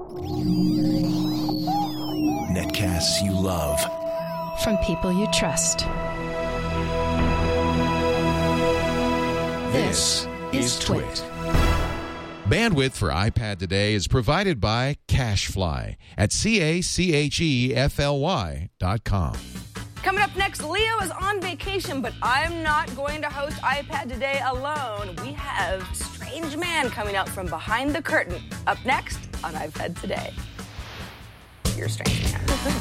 Netcasts you love. From people you trust. This is Twit. Bandwidth for iPad today is provided by CacheFly at CacheFly.com. Coming up next, Leo is on vacation, but I'm not going to host iPad Today alone. We have Strange Man coming out from behind the curtain. Up next on iPad Today. You're Strange Man.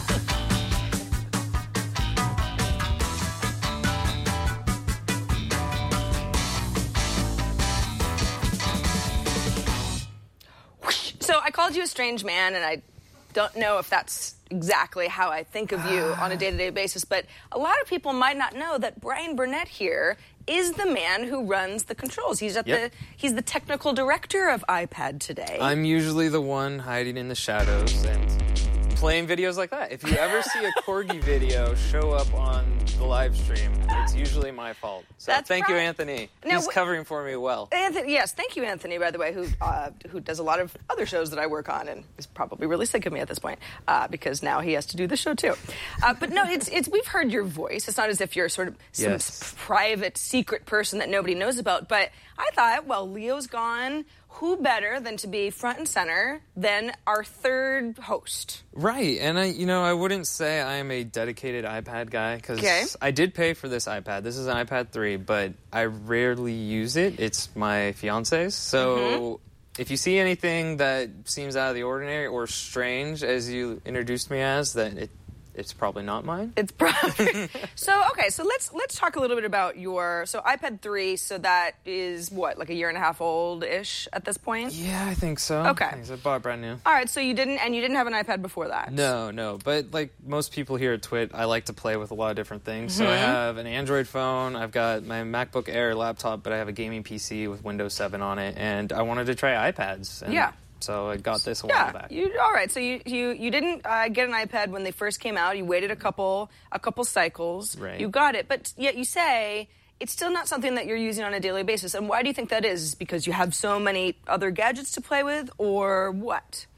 So I called you a strange man, and I don't know if that's exactly how I think of you on a day-to-day basis, but a lot of people might not know that Brian Burnett here is the man who runs the controls. He's he's the technical director of iPad Today. I'm usually the one hiding in the shadows and playing videos like that. If you ever see a Corgi video show up on the live stream, it's usually my fault. So thank you, Anthony. He's covering for me well. Anthony, yes, thank you, Anthony, by the way, who does a lot of other shows that I work on and is probably really sick of me at this point because now he has to do the show too. But no, it's we've heard your voice. It's not as if you're sort of some private, secret person that nobody knows about. But I thought, well, Leo's gone. Who better than to be front and center than our third host? Right, and I wouldn't say I am a dedicated iPad guy because I did pay for this iPad. This is an iPad 3, but I rarely use it. It's my fiance's, so if you see anything that seems out of the ordinary or strange as you introduced me as, then it's probably not mine. It's probably so let's talk a little bit about your iPad 3. So that is what, like a year and a half old-ish at this point? Yeah, I think so. Okay, I bought brand new. All right, so you didn't have an iPad before that? No, but like most people here at Twit, I like to play with a lot of different things. So I have an Android phone, I've got my MacBook Air laptop, but I have a gaming PC with Windows 7 on it, and I wanted to try iPads. And so I got this a while back. All right. So you didn't get an iPad when they first came out. You waited a couple cycles. Right. You got it, but yet you say it's still not something that you're using on a daily basis. And why do you think that is? Because you have so many other gadgets to play with, or what?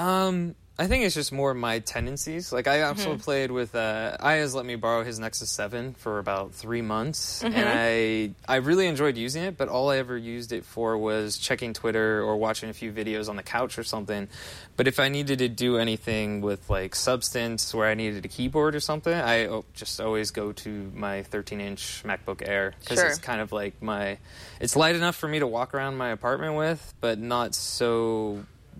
I think it's just more my tendencies. Like, I also played with, Ayaz let me borrow his Nexus 7 for about 3 months, and I really enjoyed using it, but all I ever used it for was checking Twitter or watching a few videos on the couch or something. But if I needed to do anything with, like, substance, where I needed a keyboard or something, I just always go to my 13-inch MacBook Air, because it's kind of like it's light enough for me to walk around my apartment with, but not so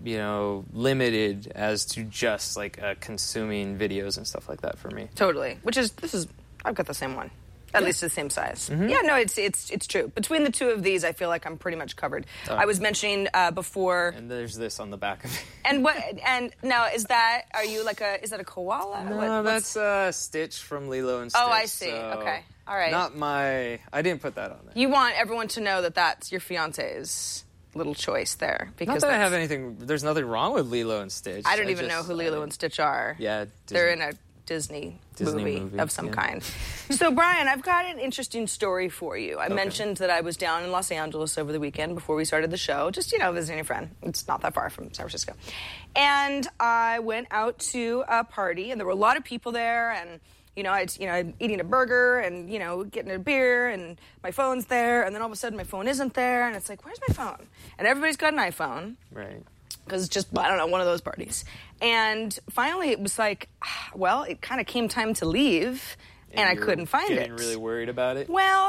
limited as to just like consuming videos and stuff like that for me. Totally. I've got the same one. At least the same size. Yeah, no, it's true. Between the two of these, I feel like I'm pretty much covered. I was mentioning before. And there's this on the back of it. And what? And now, is that a koala? No, that's Stitch from Lilo and Stitch. Oh, I see. So okay. All right. I didn't put that on there. You want everyone to know that that's your fiance's little choice there, because not that I have anything. There's nothing wrong with Lilo and Stitch. I don't even know who Lilo and Stitch are. Yeah, they're in a Disney movie of some kind. So, Brian, I've got an interesting story for you. I mentioned that I was down in Los Angeles over the weekend before we started the show, just visiting a friend. It's not that far from San Francisco, and I went out to a party, and there were a lot of people there, and I'm eating a burger and, getting a beer, and my phone's there, and then all of a sudden my phone isn't there, and it's like, where's my phone? And everybody's got an iPhone. Right. Because it's just, I don't know, one of those parties. And finally it was like, well, it kind of came time to leave, and I couldn't find it. Getting really worried about it? Well,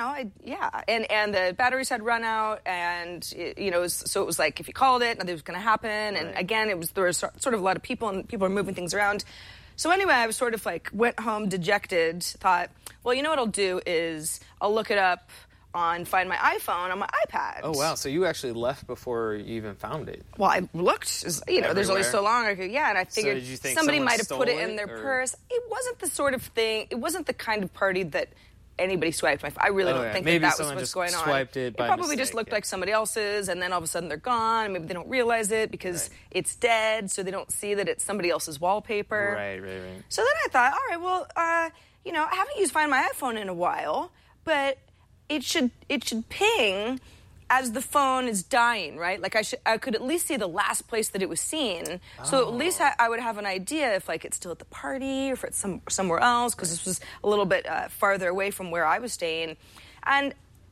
And the batteries had run out, and, so it was like, if you called it, nothing was going to happen. And again, there was sort of a lot of people, and people were moving things around. So anyway, I was sort of like, went home dejected, thought, well, you know what I'll do is I'll look it up Find My iPhone on my iPad. Oh, wow. So you actually left before you even found it. Well, I looked, there's only so long I could, and I figured so did you think somebody might have put it in their or? Purse. It wasn't the sort of thing, it wasn't the kind of party that anybody swiped my phone. I really don't think that was what's going on. Swiped it by probably mistake, just looked like somebody else's, and then all of a sudden they're gone. Maybe they don't realize it because it's dead, so they don't see that it's somebody else's wallpaper. Right. So then I thought, all right, well, I haven't used Find My iPhone in a while, but it should ping as the phone is dying, right? Like I could at least see the last place that it was seen. So at least I would have an idea if like it's still at the party or if it's somewhere else, because this was a little bit farther away from where I was staying. And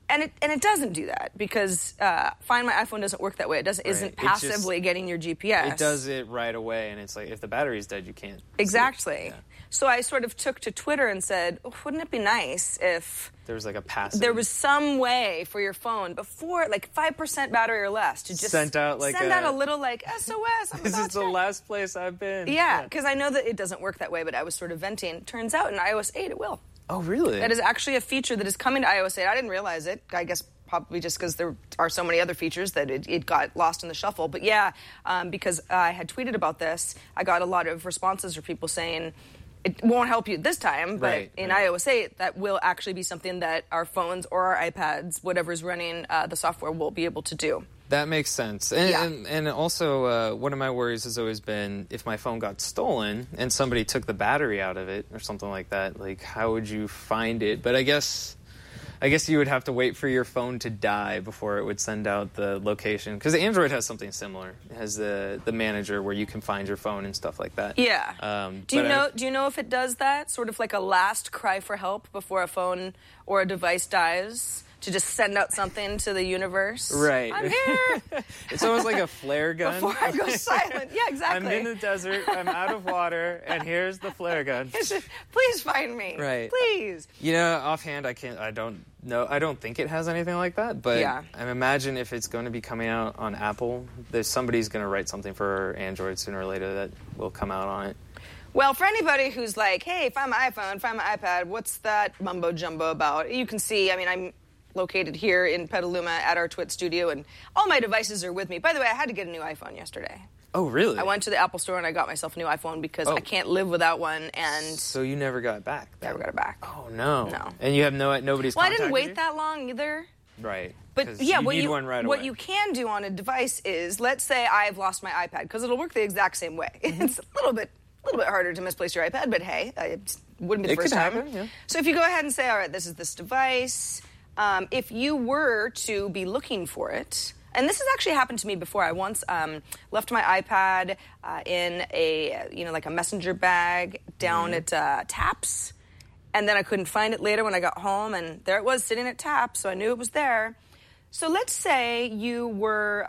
it doesn't do that, because Find My iPhone doesn't work that way. Isn't passively getting your GPS. It does it right away, and it's like if the battery's dead, you can't. Exactly. Yeah. So I sort of took to Twitter and said, wouldn't it be nice if there was like a passive... There was some way for your phone before, like 5% battery or less, to just send out a little like SOS. This is the last place I've been. Yeah, because I know that it doesn't work that way, but I was sort of venting. Turns out in iOS 8 it will. Oh, really? That is actually a feature that is coming to iOS 8. I didn't realize it. I guess probably just because there are so many other features that it got lost in the shuffle. But yeah, because I had tweeted about this, I got a lot of responses from people saying it won't help you this time, but in iOS 8, that will actually be something that our phones or our iPads, whatever's running the software, will be able to do. That makes sense. And also, one of my worries has always been if my phone got stolen and somebody took the battery out of it or something like that, like, how would you find it? But I guess you would have to wait for your phone to die before it would send out the location. Because Android has something similar. It has the manager where you can find your phone and stuff like that. Yeah. Do you know if it does that? Sort of like a last cry for help before a phone or a device dies? To just send out something to the universe. Right. I'm here. It's almost like a flare gun. Before I go silent. Yeah, exactly. I'm in the desert, I'm out of water, and here's the flare gun. Please find me. Right. Please. You know, offhand, I don't know. I don't think it has anything like that, but I imagine if it's going to be coming out on Apple, somebody's going to write something for Android sooner or later that will come out on it. Well, for anybody who's like, hey, find my iPhone, find my iPad, what's that mumbo-jumbo about? You can see, I mean, I'm located here in Petaluma at our Twit studio, and all my devices are with me. By the way, I had to get a new iPhone yesterday. Oh, really? I went to the Apple store and I got myself a new iPhone because I can't live without one. And so you never got it back? Never got it back. Oh, no. No. And you have nobody's Well, I contacted didn't wait you? that long either. Right. But yeah, you need one right away. What you can do on a device is, let's say I've lost my iPad, because it'll work the exact same way. It's a little bit harder to misplace your iPad, but hey, it wouldn't be the first time. Happen, yeah. So if you go ahead and say, all right, this is this device. If you were to be looking for it, and this has actually happened to me before. I once left my iPad in like a messenger bag down at Taps, and then I couldn't find it later when I got home, and there it was sitting at Taps, so I knew it was there. So let's say you were,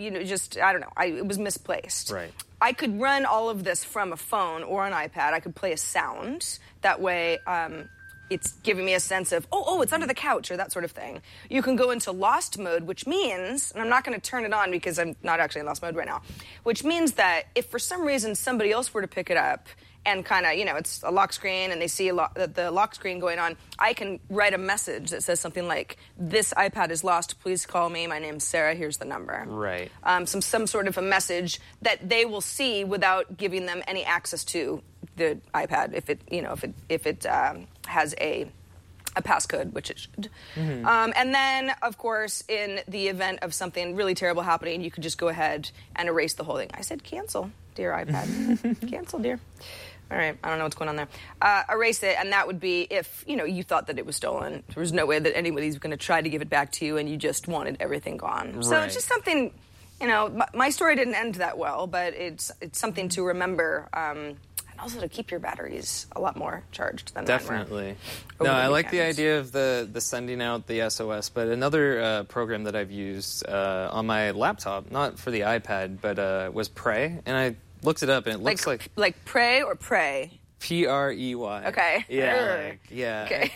it was misplaced. Right. I could run all of this from a phone or an iPad. I could play a sound. That way, it's giving me a sense of, it's under the couch, or that sort of thing. You can go into lost mode, which means, and I'm not going to turn it on because I'm not actually in lost mode right now, which means that if for some reason somebody else were to pick it up and kind of, it's a lock screen and they see the lock screen going on, I can write a message that says something like, this iPad is lost, please call me, my name's Sarah, here's the number. Right. Some sort of a message that they will see without giving them any access to the iPad if it has a passcode, which it should. Mm-hmm. And then, of course, in the event of something really terrible happening, you could just go ahead and erase the whole thing. I said cancel, dear iPad. Cancel, dear. All right, I don't know what's going on there. Erase it, and that would be if, you thought that it was stolen. There was no way that anybody's going to try to give it back to you, and you just wanted everything gone. Right. So it's just something, my story didn't end that well, but it's something to remember. And also to keep your batteries a lot more charged than definitely. No, I like the idea of the sending out the SOS, but another program that I've used on my laptop, not for the iPad, but was Prey, and I looked it up, and it looks like Prey or Prey. Prey. Okay. Yeah. Okay.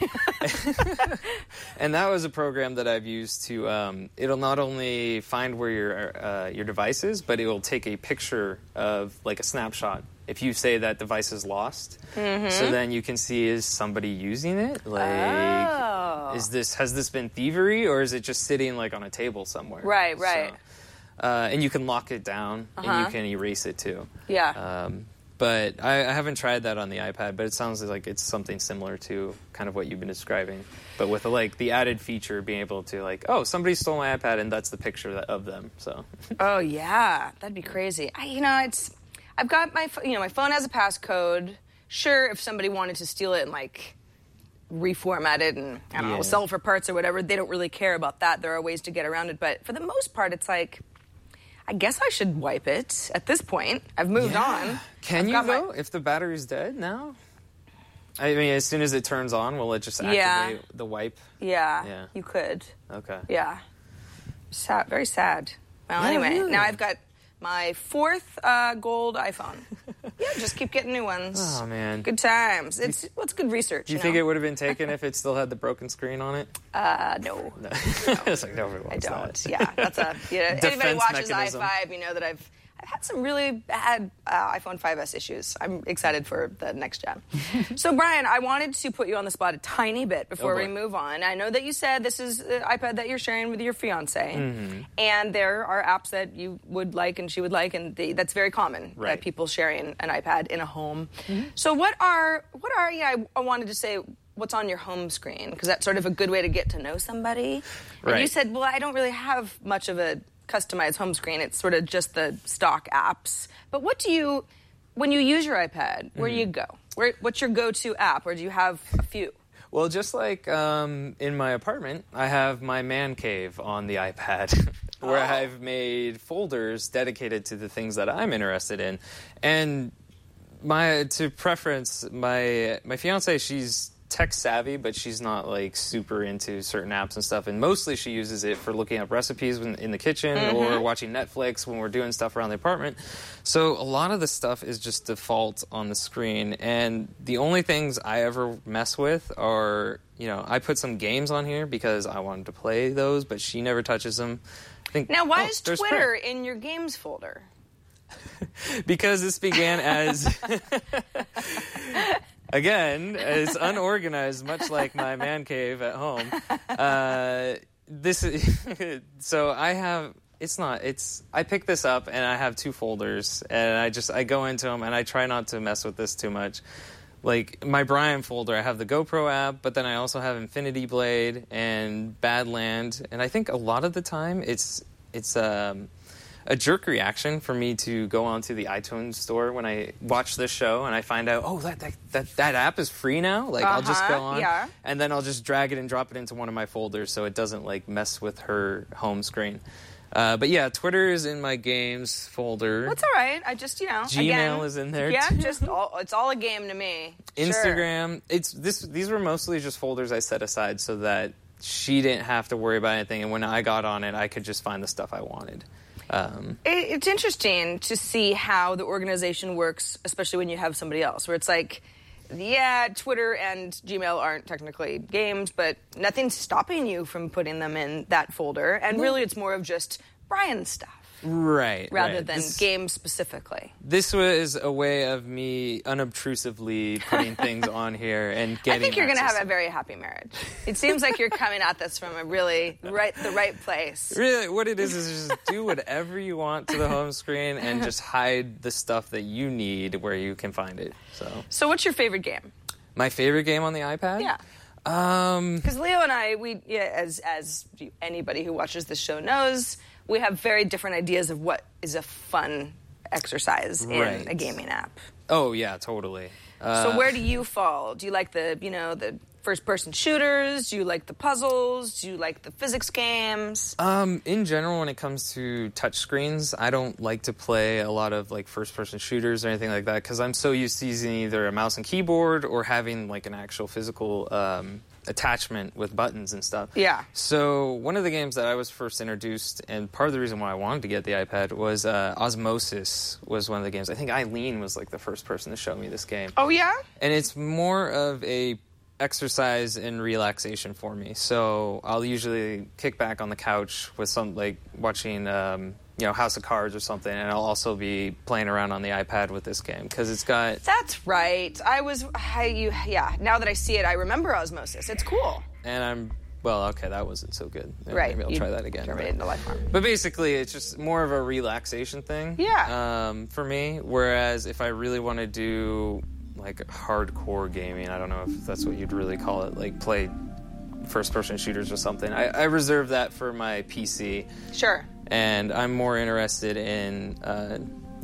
And that was a program that I've used to. It'll not only find where your device is, but it will take a picture of like a snapshot. If you say that device is lost, so then you can see, is somebody using it? Like, has this been thievery, or is it just sitting like on a table somewhere? Right. So, and you can lock it down, and you can erase it too. Yeah. But I haven't tried that on the iPad, but it sounds like it's something similar to kind of what you've been describing. But with the added feature being able to somebody stole my iPad and that's the picture of them. So. Oh yeah, that'd be crazy. I've got my phone has a passcode. Sure, if somebody wanted to steal it and reformat it and, I don't know, sell for parts or whatever. They don't really care about that. There are ways to get around it. But for the most part, it's like, I guess I should wipe it at this point. I've moved on. Can you, though, if the battery's dead now? I mean, as soon as it turns on, will it just activate the wipe? Yeah, you could. Okay. Yeah. Sad, very sad. Well, anyway, now I've got my 4th gold iPhone. Just keep getting new ones. Oh, man. Good times. It's good research. Do you think it would have been taken if it still had the broken screen on it? No. It's like, nobody wants I don't. that. Yeah, that's a... anybody watches mechanism. i5, you know that I've had some really bad iPhone 5S issues. I'm excited for the next gen. So, Brian, I wanted to put you on the spot a tiny bit before we move on. I know that you said this is the iPad that you're sharing with your fiancé, and there are apps that you would like and she would like, and that's very common, that people sharing an iPad in a home. So what are I wanted to say, what's on your home screen? Because that's sort of a good way to get to know somebody. And you said, well, I don't really have much of a customized home screen. It's sort of just the stock apps. But what do you, when you use your iPad, where do you go? What's your go-to app, or do you have a few? Well, just like in my apartment, I have my man cave on the iPad, where I've made folders dedicated to the things that I'm interested in. And my fiance, she's tech savvy, but she's not like super into certain apps and stuff, and mostly she uses it for looking up recipes in the kitchen or watching Netflix when we're doing stuff around the apartment. So a lot of the stuff is just default on the screen, and the only things I ever mess with are, I put some games on here because I wanted to play those, but she never touches them. Now, why is Twitter in your games folder? Because this began as again, it's unorganized, much like my man cave at home. I picked this up and I have 2 folders, and I go into them and I try not to mess with this too much. Like my Brian folder, I have the GoPro app, but then I also have Infinity Blade and Badland, and I think a lot of the time it's a jerk reaction for me to go onto the iTunes store when I watch this show and I find out, that app is free now. Like I'll just go on and then I'll just drag it and drop it into one of my folders so it doesn't like mess with her home screen. But yeah, Twitter is in my games folder. That's all right. I just, Gmail is in there. Yeah, too. it's all a game to me. Instagram. Sure. These were mostly just folders I set aside so that she didn't have to worry about anything, and when I got on it, I could just find the stuff I wanted. It's interesting to see how the organization works, especially when you have somebody else, where it's like, Twitter and Gmail aren't technically games, but nothing's stopping you from putting them in that folder. And really, it's more of just Brian stuff. Right. Rather than games specifically. This was a way of me unobtrusively putting things on here and getting. I think you're going to have a very happy marriage. It seems like you're coming at this from a really the right place. Really, what it is just do whatever you want to the home screen and just hide the stuff that you need where you can find it. So what's your favorite game? My favorite game on the iPad? Yeah. Because Leo and I, as anybody who watches this show knows, we have very different ideas of what is a fun exercise in a gaming app. Oh, yeah, totally. So where do you fall? Do you like the first-person shooters? Do you like the puzzles? Do you like the physics games? In general, when it comes to touchscreens, I don't like to play a lot of like first-person shooters or anything like that because I'm so used to using either a mouse and keyboard or having like an actual physical attachment with buttons and stuff. Yeah. So one of the games that I was first introduced, and part of the reason why I wanted to get the iPad was Osmosis was one of the games. I think Eileen was like the first person to show me this game. Oh, yeah? And it's more of a exercise and relaxation for me. So I'll usually kick back on the couch with some like watching House of Cards or something, and I'll also be playing around on the iPad with this game because it's got. That's right. Now that I see it, I remember Osmosis. It's cool. And that wasn't so good. Right. Maybe I'll try that again. Terminated the life form. But basically, it's just more of a relaxation thing. Yeah. For me, whereas if I really want to do like hardcore gaming, I don't know if that's what you'd really call it, like play first-person shooters or something. I reserve that for my PC. Sure. And I'm more interested in,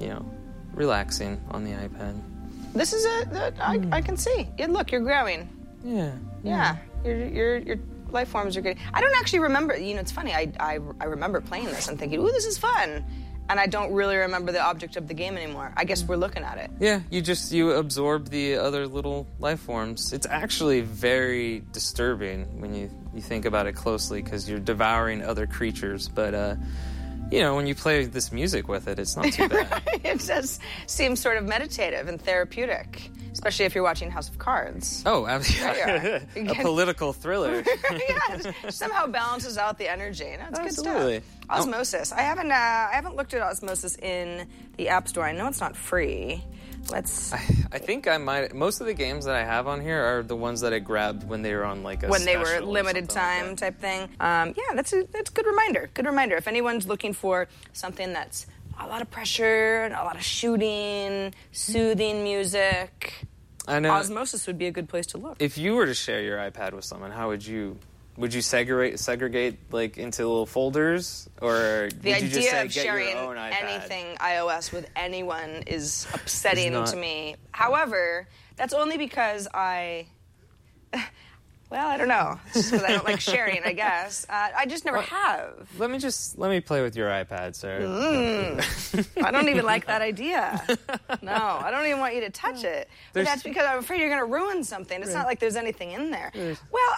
relaxing on the iPad. This is I can see. Look, you're growing. Yeah. Your life forms are good. I don't actually remember. It's funny. I remember playing this and thinking, ooh, this is fun. And I don't really remember the object of the game anymore. I guess we're looking at it. Yeah, you absorb the other little life forms. It's actually very disturbing when you think about it closely, because you're devouring other creatures. But, when you play this music with it, it's not too bad. It does seem sort of meditative and therapeutic, especially if you're watching House of Cards. Oh, absolutely. A political thriller. Yeah, it somehow balances out the energy. No, it's good stuff. Osmosis. I haven't looked at Osmosis in the App Store. I know it's not free. I think I might. Most of the games that I have on here are the ones that I grabbed when they were on when they were limited time type thing. That's a good reminder. Good reminder. If anyone's looking for something that's a lot of pressure and a lot of shooting, soothing music, I know Osmosis would be a good place to look. If you were to share your iPad with someone, how would you? Would you segregate into little folders, or would you just say, of sharing get your own iPad? Anything iOS with anyone is upsetting to me. However, that's only because I don't know. It's just because I don't like sharing, I guess. I just never have. Let me play with your iPad, sir. I don't even like that idea. No, I don't even want you to touch it. But that's because I'm afraid you're going to ruin something. It's not like there's anything in there. Well,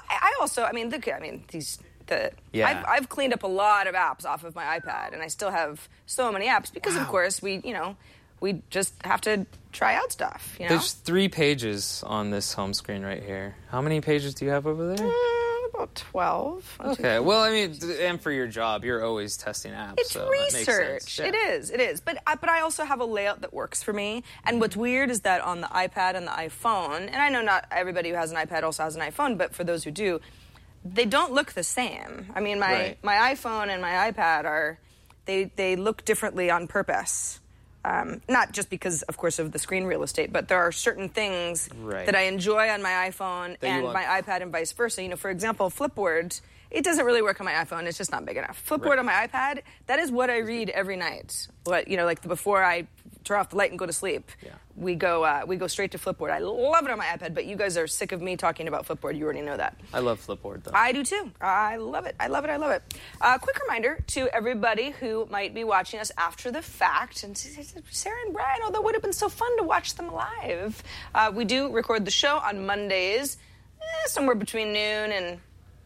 I've cleaned up a lot of apps off of my iPad, and I still have so many apps because, of course, we just have to try out stuff, There's 3 pages on this home screen right here. How many pages do you have over there? About 12. Okay, well, and for your job, you're always testing apps. It's so research. That makes It sense. is. But I also have a layout that works for me. And what's weird is that on the iPad and the iPhone, and I know not everybody who has an iPad also has an iPhone, but for those who do, they don't look the same. I mean, my iPhone and my iPad they look differently on purpose. Not just because, of course, of the screen real estate, but there are certain things that I enjoy on my iPhone and my iPad and vice versa. For example, Flipboard, it doesn't really work on my iPhone. It's just not big enough. Flipboard on my iPad, that is what I read every night. But, before I turn off the light and go to sleep, we go straight to Flipboard. I love it on my iPad, but you guys are sick of me talking about Flipboard. You already know that. I love Flipboard, though. I do, too. I love it. I love it. Quick reminder to everybody who might be watching us after the fact, and Sarah and Brian, although it would have been so fun to watch them live. We do record the show on Mondays, somewhere between noon and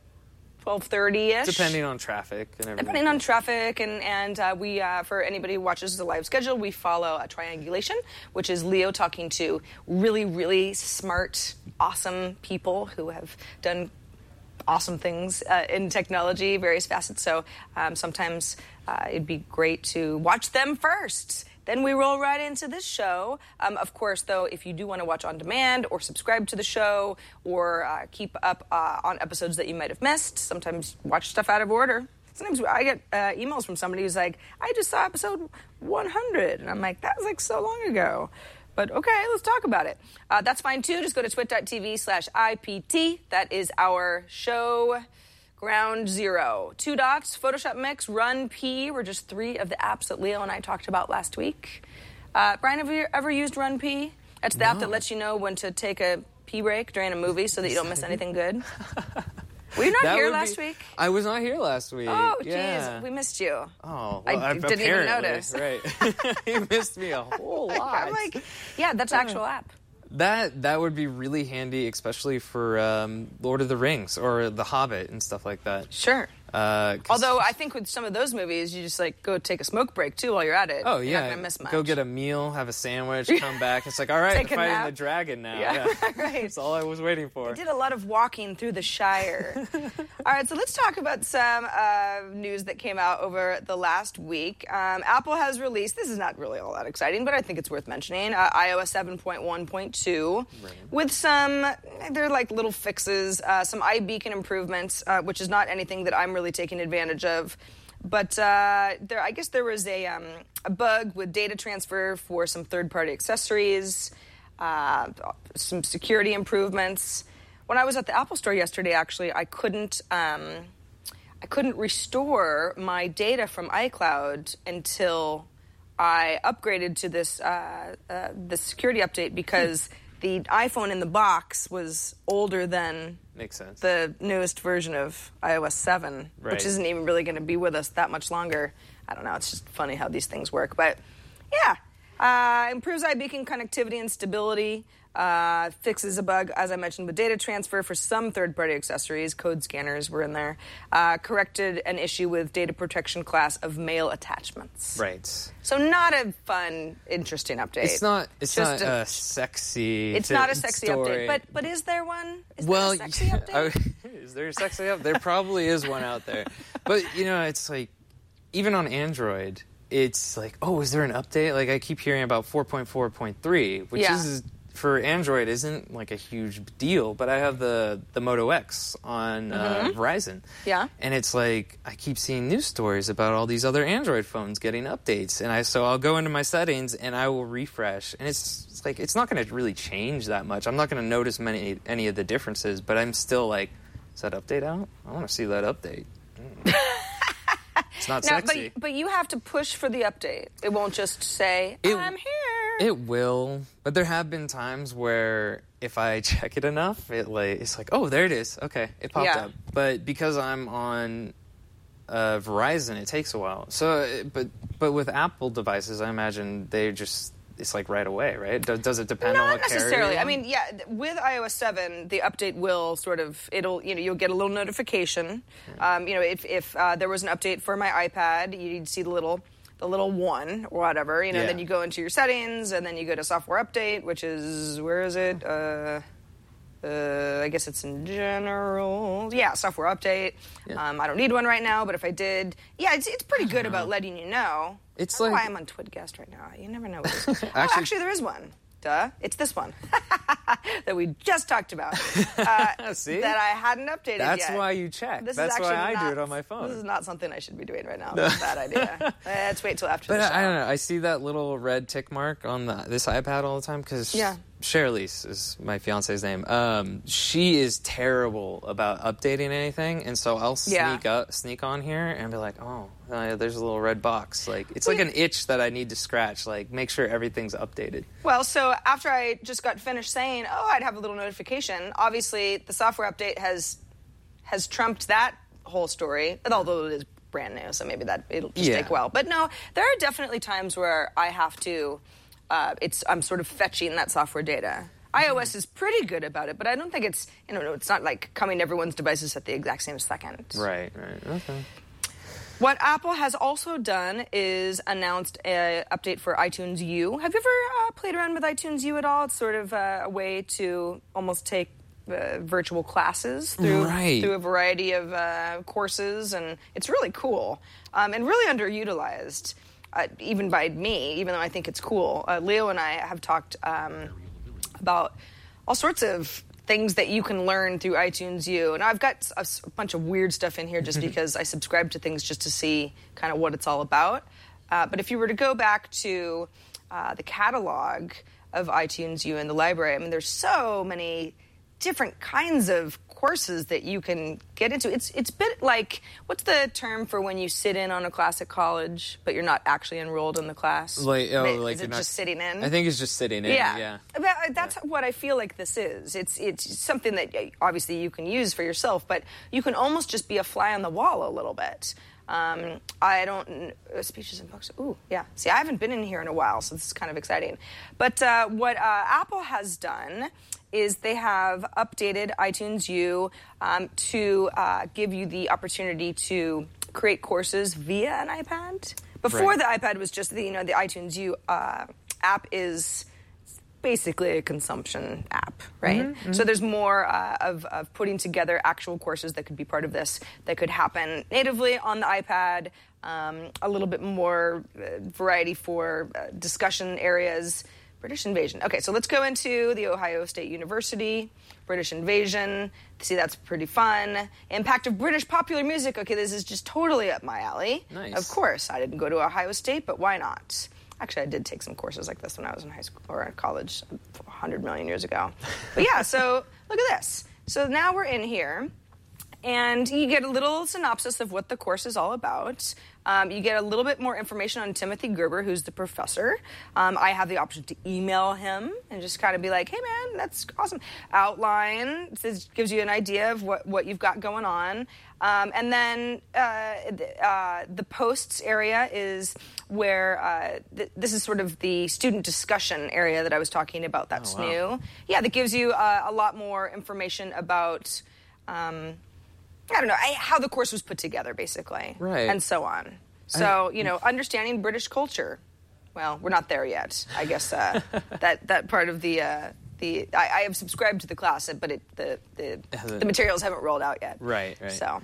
12:30-ish. Depending on traffic and everything. Depending on traffic, and we, for anybody who watches the live schedule, we follow a triangulation, which is Leo talking to really, really smart, awesome people who have done awesome things in technology, various facets. So sometimes it'd be great to watch them first. Then we roll right into this show. Of course, though, if you do want to watch on demand or subscribe to the show or keep up on episodes that you might have missed, sometimes watch stuff out of order. Sometimes I get emails from somebody who's like, I just saw episode 100. And I'm like, that was like so long ago. But okay, let's talk about it. That's fine, too. Just go to twit.tv/IPT. That is our show Ground Zero. 2 dots, Photoshop Mix, Run P were just 3 of the apps that Leo and I talked about last week. Brian, have you ever used Run P? That's the app that lets you know when to take a pee break during a movie so that you don't miss anything good. Were you not here last week? I was not here last week. Oh, jeez. We missed you. Oh, well, I didn't even notice. Right. You missed me a whole lot. I'm like, yeah, that's an actual app. That would be really handy, especially for Lord of the Rings or The Hobbit and stuff like that. Sure. Although I think with some of those movies, you just go take a smoke break too while you're at it. Oh, you're not gonna miss much. Go get a meal, have a sandwich, come back. It's like, all right, I'm fighting the dragon now. Yeah. Right. That's all I was waiting for. I did a lot of walking through the Shire. All right, so let's talk about some news that came out over the last week. Apple has released, this is not really all that exciting, but I think it's worth mentioning, iOS 7.1.2 with some, they're like little fixes, some iBeacon improvements, which is not anything that I'm really taking advantage of. But I guess there was a bug with data transfer for some third-party accessories, some security improvements. When I was at the Apple Store yesterday, actually, I couldn't restore my data from iCloud until I upgraded to this security update because the iPhone in the box was older than Makes sense. the newest version of iOS 7, which isn't even really going to be with us that much longer. I don't know. It's just funny how these things work. But, yeah, improves iBeacon connectivity and stability. Fixes a bug, as I mentioned, with data transfer for some third-party accessories. Code scanners were in there. Corrected an issue with data protection class of mail attachments. Right. So not a fun, interesting update. It's not a sexy. It's not a sexy story. update. But is there one? Is there a sexy update? Is there a sexy update? There probably is one out there. But it's like, even on Android, it's like, oh, is there an update? Like I keep hearing about 4.4.3, which is. For Android isn't like a huge deal, but I have the Moto X on Verizon. Yeah. And it's like, I keep seeing news stories about all these other Android phones getting updates. And so I'll go into my settings and I will refresh. And it's like, it's not going to really change that much. I'm not going to notice any of the differences, but I'm still like, is that update out? I want to see that update. It's not sexy. But you have to push for the update. It won't just say, I'm here. It will, but there have been times where if I check it enough, it's like, oh, there it is. Okay, it popped up. But because I'm on Verizon, it takes a while. So, but with Apple devices, I imagine it's like right away, right? Does it depend on what carrier? Not necessarily. I mean, with iOS 7, the update will you'll get a little notification. If there was an update for my iPad, you'd see the little one or whatever, then you go into your settings and then you go to software update, which is, where is it? I guess it's in general. Yeah, software update. Yeah. I don't need one right now, but if I did, it's pretty good about letting you know. It's I don't know why I'm on Twitcast right now. You never know what this is. Actually, there is one. Duh. It's this one that we just talked about. See? That I hadn't updated yet. That's why you check. That's why I do it on my phone. This is not something I should be doing right now. That's a bad idea. Let's wait till after the show. But I don't know. I see that little red tick mark on this iPad all the time because Cherylise is my fiance's name. She is terrible about updating anything, and so I'll sneak on here and be like, oh, there's a little red box. Like it's like an itch that I need to scratch. Like make sure everything's updated. Well, so after I just got finished saying, oh, I'd have a little notification. Obviously, the software update has trumped that whole story, although it is brand new, so maybe it'll just take a while. But no, there are definitely times where I have to. I'm sort of fetching that software data. iOS is pretty good about it, but I don't think it's it's not like coming to everyone's devices at the exact same second. Right. Okay. What Apple has also done is announced an update for iTunes U. Have you ever played around with iTunes U at all? It's sort of a way to almost take virtual classes through a variety of courses, and it's really cool and really underutilized. Even by me, even though I think it's cool. Leo and I have talked about all sorts of things that you can learn through iTunes U. And I've got a bunch of weird stuff in here just because I subscribe to things just to see kind of what it's all about. But if you were to go back to the catalog of iTunes U in the library, I mean, there's so many different kinds of courses that you can get into. It's a bit like, what's the term for when you sit in on a class at college, but you're not actually enrolled in the class? Is it just sitting in? I think it's just sitting in, yeah. That's what I feel like this is. It's something that obviously you can use for yourself, but you can almost just be a fly on the wall a little bit. Speeches and books. Ooh, yeah. See, I haven't been in here in a while, so this is kind of exciting. But what Apple has done is they have updated iTunes U to give you the opportunity to create courses via an iPad. Before the iPad was just the iTunes U app is basically a consumption app, right? Mm-hmm. So there's more of putting together actual courses that could be part of this that could happen natively on the iPad, a little bit more variety for discussion areas. British invasion. Okay, so let's go into the Ohio State University. British invasion. See, that's pretty fun. Impact of British popular music. Okay, this is just totally up my alley. Nice. Of course, I didn't go to Ohio State, but why not? Actually, I did take some courses like this when I was in high school or in college 100 million years ago. But yeah, so look at this. So now we're in here, And you get a little synopsis of what the course is all about. You get a little bit more information on Timothy Gerber, who's the professor. I have the option to email him and just kind of be like, hey, man, that's awesome. Outline, gives you an idea of what you've got going on. And then the posts area is where this is sort of the student discussion area that I was talking about. That's new. Yeah, that gives you a lot more information about... I don't know, how the course was put together, basically. Right. And so on. So, understanding British culture. Well, we're not there yet. I guess that part of the I have subscribed to the class, but the materials haven't rolled out yet. Right. So...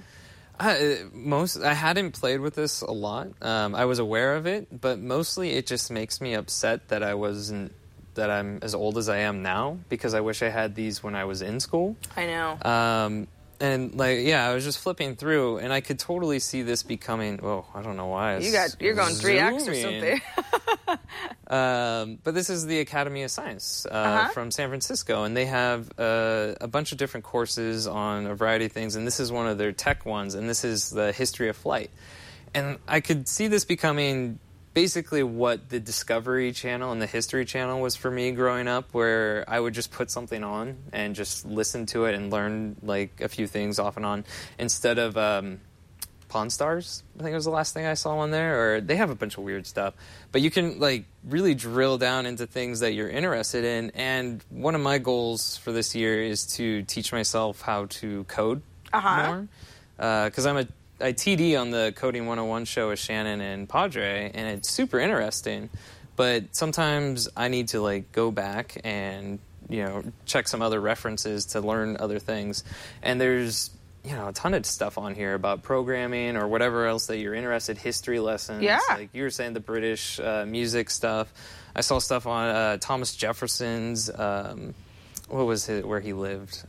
I hadn't played with this a lot. I was aware of it, but mostly it just makes me upset that that I'm as old as I am now, because I wish I had these when I was in school. I know. And I was just flipping through, and I could totally see this becoming. Oh, I don't know why. You're going 3X or something. But this is the Academy of Science from San Francisco, and they have a bunch of different courses on a variety of things, and this is one of their tech ones, and this is the history of flight. And I could see this becoming basically what the Discovery Channel and the History Channel was for me growing up, where I would just put something on and just listen to it and learn like a few things off and on, instead of Pawn Stars. I think it was the last thing I saw on there, or they have a bunch of weird stuff. But you can like really drill down into things that you're interested in. And one of my goals for this year is to teach myself how to code more, because I TD on the Coding 101 show with Shannon and Padre, and it's super interesting. But sometimes I need to like go back and check some other references to learn other things. And there's a ton of stuff on here about programming or whatever else that you're interested. History lessons, like you were saying, the British music stuff. I saw stuff on Thomas Jefferson's. What was it? Where he lived?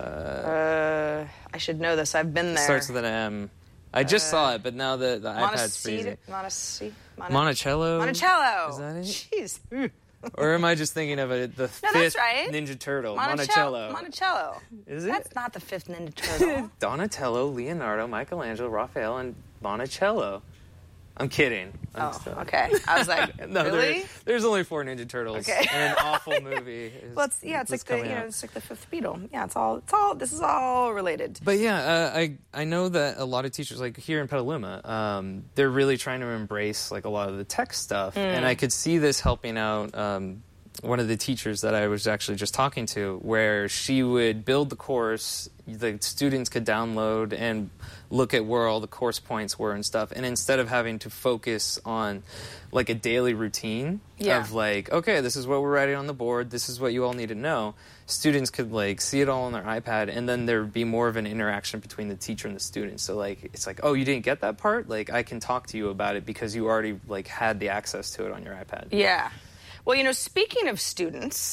I should know this. I've been there. Starts with an M. I just saw it, but now the iPad's freezing. Monticello? Monticello. Is that it? Jeez. Or am I just thinking of the fifth Ninja Turtle? Monticello. Monticello. Is it? That's not the fifth Ninja Turtle. Donatello, Leonardo, Michelangelo, Raphael, and Monticello. I'm kidding. Okay. I was like, no, really? There's only 4 Ninja Turtles. Okay. And an awful movie. It's like the fifth Beatle. Yeah, it's all. This is all related. But yeah, I know that a lot of teachers, like here in Petaluma, they're really trying to embrace like a lot of the tech stuff, and I could see this helping out. One of the teachers that I was actually just talking to, where she would build the course, the students could download and look at where all the course points were and stuff, and instead of having to focus on like a daily routine of like, okay, this is what we're writing on the board, this is what you all need to know, students could like see it all on their iPad, and then there would be more of an interaction between the teacher and the student. So like, it's like, oh, you didn't get that part? Like, I can talk to you about it because you already like had the access to it on your iPad. Yeah. Well, speaking of students,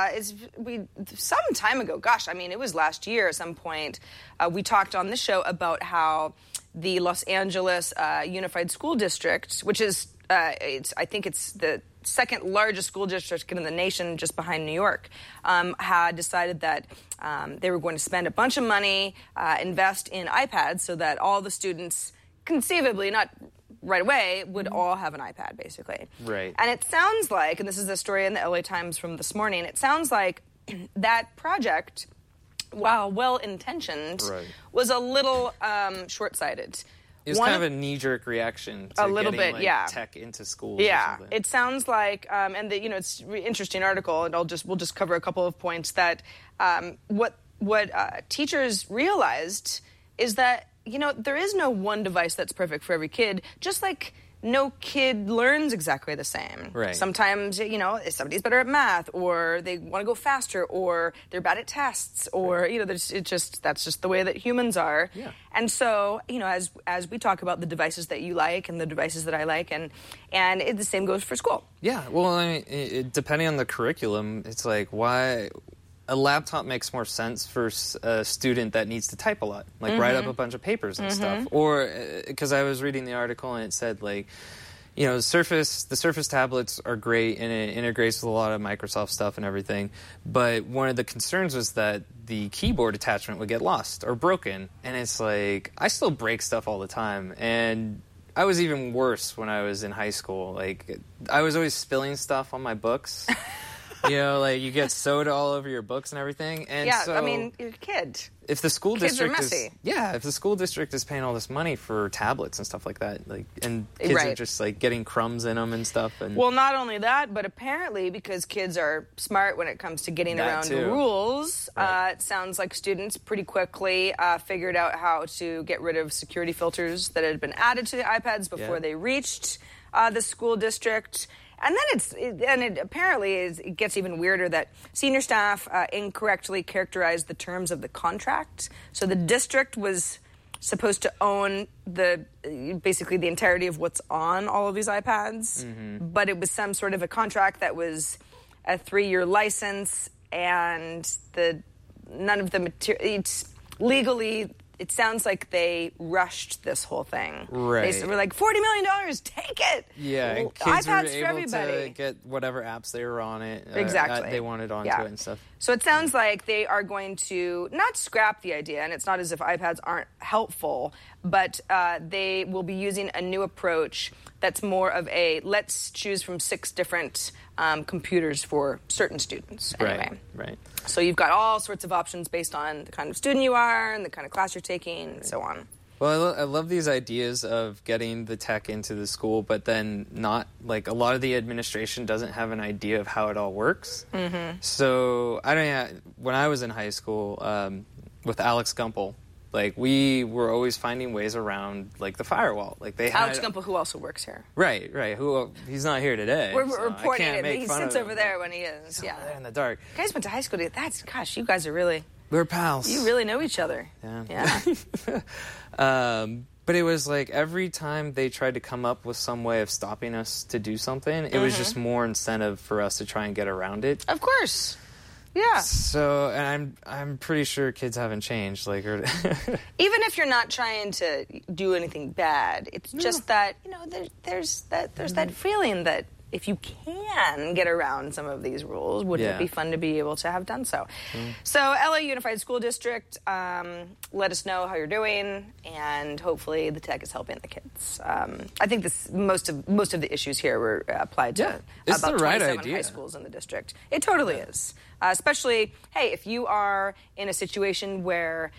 some time ago, it was last year at some point, we talked on this show about how the Los Angeles Unified School District, which is, I think it's the second largest school district in the nation, just behind New York, had decided that they were going to spend a bunch of money, invest in iPads so that all the students, conceivably, not right away, would all have an iPad, basically. Right. And it sounds like, and this is a story in the LA Times from this morning, it sounds like that project, while well-intentioned, was a little short-sighted. It was kind of a knee-jerk reaction to getting tech into schools. Yeah, it sounds like, and it's an interesting article, and we'll just cover a couple of points that what teachers realized is that there is no one device that's perfect for every kid, just like no kid learns exactly the same. Right. Sometimes, somebody's better at math, or they want to go faster, or they're bad at tests, or, that's just the way that humans are. Yeah. And so, as we talk about the devices that you like and the devices that I like, and the same goes for school. Yeah, well, depending on the curriculum, it's like, why... A laptop makes more sense for a student that needs to type a lot, like write up a bunch of papers and stuff. Or, because I was reading the article and it said, like, the Surface tablets are great, and it integrates with a lot of Microsoft stuff and everything. But one of the concerns was that the keyboard attachment would get lost or broken. And it's like, I still break stuff all the time. And I was even worse when I was in high school. Like, I was always spilling stuff on my books. You get soda all over your books and everything. And yeah, so, I mean, you're a kid. If the school kids district are messy. if the school district is paying all this money for tablets and stuff like that, and kids are just getting crumbs in them and stuff. And well, not only that, but apparently because kids are smart when it comes to getting around the rules, it sounds like students pretty quickly figured out how to get rid of security filters that had been added to the iPads before they reached the school district. And then it gets even weirder that senior staff incorrectly characterized the terms of the contract. So the district was supposed to own basically the entirety of what's on all of these iPads, but it was some sort of a contract that was a 3-year license, and none of the material. It's legally. It sounds like they rushed this whole thing. Right. They were like, $40 million, take it. Yeah, and kids iPads were for able everybody. to get whatever apps they were on it. Exactly. They wanted onto it and stuff. So it sounds like they are going to not scrap the idea, and it's not as if iPads aren't helpful, but they will be using a new approach that's more of a let's choose from 6 different computers for certain students. Anyway. Right. So you've got all sorts of options based on the kind of student you are and the kind of class you're taking and so on. Well, I love these ideas of getting the tech into the school, but then not, a lot of the administration doesn't have an idea of how it all works. Mm-hmm. So, when I was in high school, with Alex Gumpel, we were always finding ways around, the firewall. Alex Gumpel, who also works here. Right. He's not here today. We're reporting it. He sits over there when he is. He's over there in the dark. You guys went to high school together. Gosh, you guys are really... We're pals. You really know each other. Yeah. But it was every time they tried to come up with some way of stopping us to do something, it was just more incentive for us to try and get around it. Of course. Yeah. So, and I'm pretty sure kids haven't changed. Even if you're not trying to do anything bad, it's just that there's that feeling that if you can get around some of these rules, wouldn't it be fun to be able to have done so? So, LA Unified School District, let us know how you're doing, and hopefully the tech is helping the kids. I think most of the issues here were applied to about 27 high schools in the district. It totally is. Especially, hey, if you are in a situation where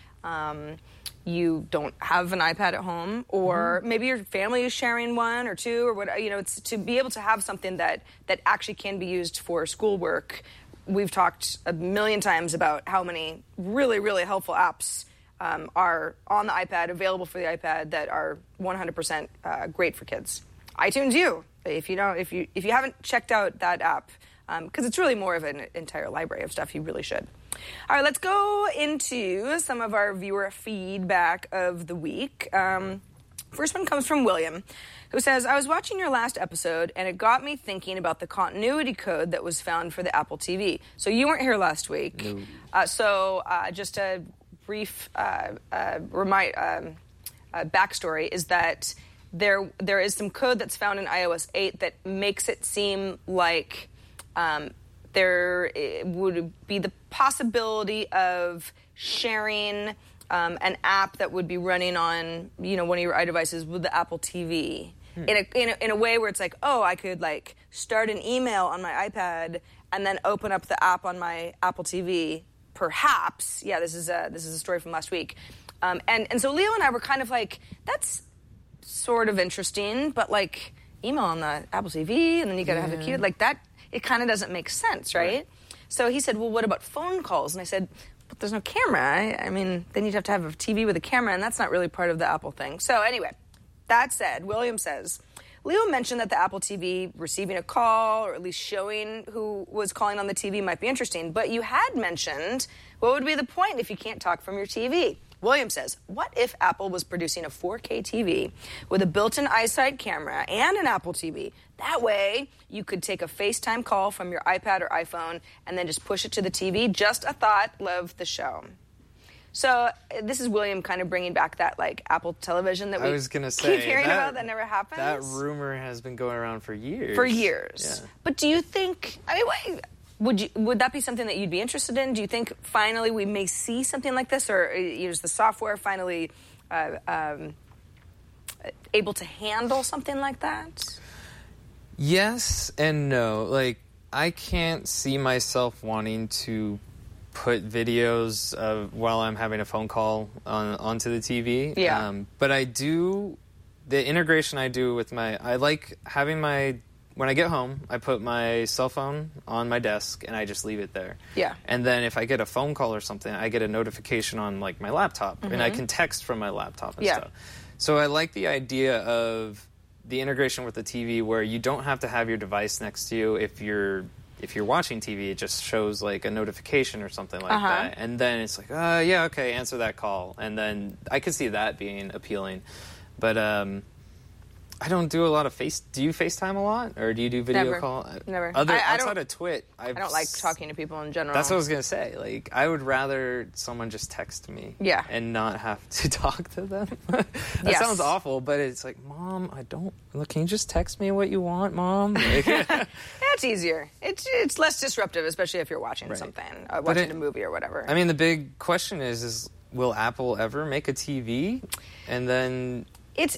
you don't have an iPad at home, or maybe your family is sharing one or two, or what, it's to be able to have something that actually can be used for schoolwork. We've talked a million times about how many really, really helpful apps are on the iPad, available for the iPad, that are 100% great for kids. iTunes U, if you haven't checked out that app, because it's really more of an entire library of stuff, you really should. All right, let's go into some of our viewer feedback of the week. First one comes from William, who says, I was watching your last episode, and it got me thinking about the continuity code that was found for the Apple TV. So you weren't here last week. No. Just a brief backstory is that there is some code that's found in iOS 8 that makes it seem like there would be the possibility of sharing an app that would be running on, one of your iDevices with the Apple TV in a way where it's like, oh, I could start an email on my iPad and then open up the app on my Apple TV. Perhaps, this is a story from last week, and so Leo and I were kind of like, that's sort of interesting, but email on the Apple TV and then you got to have a key that. It kind of doesn't make sense, right? So he said, well, what about phone calls? And I said, but there's no camera. I mean, then you'd have to have a TV with a camera, and that's not really part of the Apple thing. So anyway, that said, William says, Leo mentioned that the Apple TV receiving a call, or at least showing who was calling on the TV, might be interesting. But you had mentioned, what would be the point if you can't talk from your TV? William says, what if Apple was producing a 4K TV with a built-in iSight camera and an Apple TV? That way, you could take a FaceTime call from your iPad or iPhone and then just push it to the TV. Just a thought. Love the show. So this is William kind of bringing back that like Apple Television that we keep hearing about that never happens. That rumor has been going around for years. Yeah. But do you think? I mean, would that be something that you'd be interested in? Do you think finally we may see something like this, or is the software finally able to handle something like that? Yes and no. Like, I can't see myself wanting to put videos of while I'm having a phone call onto the TV. Yeah. But I do, the integration I do with I like having when I get home, I put my cell phone on my desk and I just leave it there. Yeah. And then if I get a phone call or something, I get a notification on like my laptop, and I can text from my laptop and stuff. So I like the idea of the integration with the TV where you don't have to have your device next to you. If you're watching TV, it just shows like a notification or something like that. And then it's like, yeah, okay, answer that call. And then I could see that being appealing. But I don't do a lot of do you FaceTime a lot? Or do you do video call? Never. Outside of Twit. I don't like talking to people in general. That's what I was going to say. Like, I would rather someone just text me. Yeah. And not have to talk to them. That sounds awful, but it's like, Mom, can you just text me what you want, Mom? Like, it's easier. It's less disruptive, especially if you're watching something, watching a movie or whatever. I mean, the big question is will Apple ever make a TV? And then... It's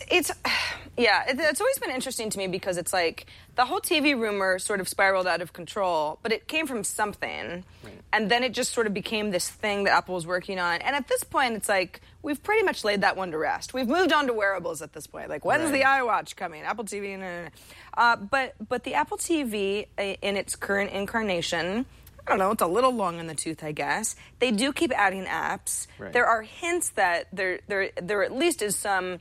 always been interesting to me because it's like the whole TV rumor sort of spiraled out of control, but it came from something, and then it just sort of became this thing that Apple was working on. And at this point, it's like we've pretty much laid that one to rest. We've moved on to wearables at this point. Like, when's the iWatch coming? Apple TV? But the Apple TV in its current incarnation, I don't know, it's a little long in the tooth, I guess. They do keep adding apps. Right. There are hints that there at least is some...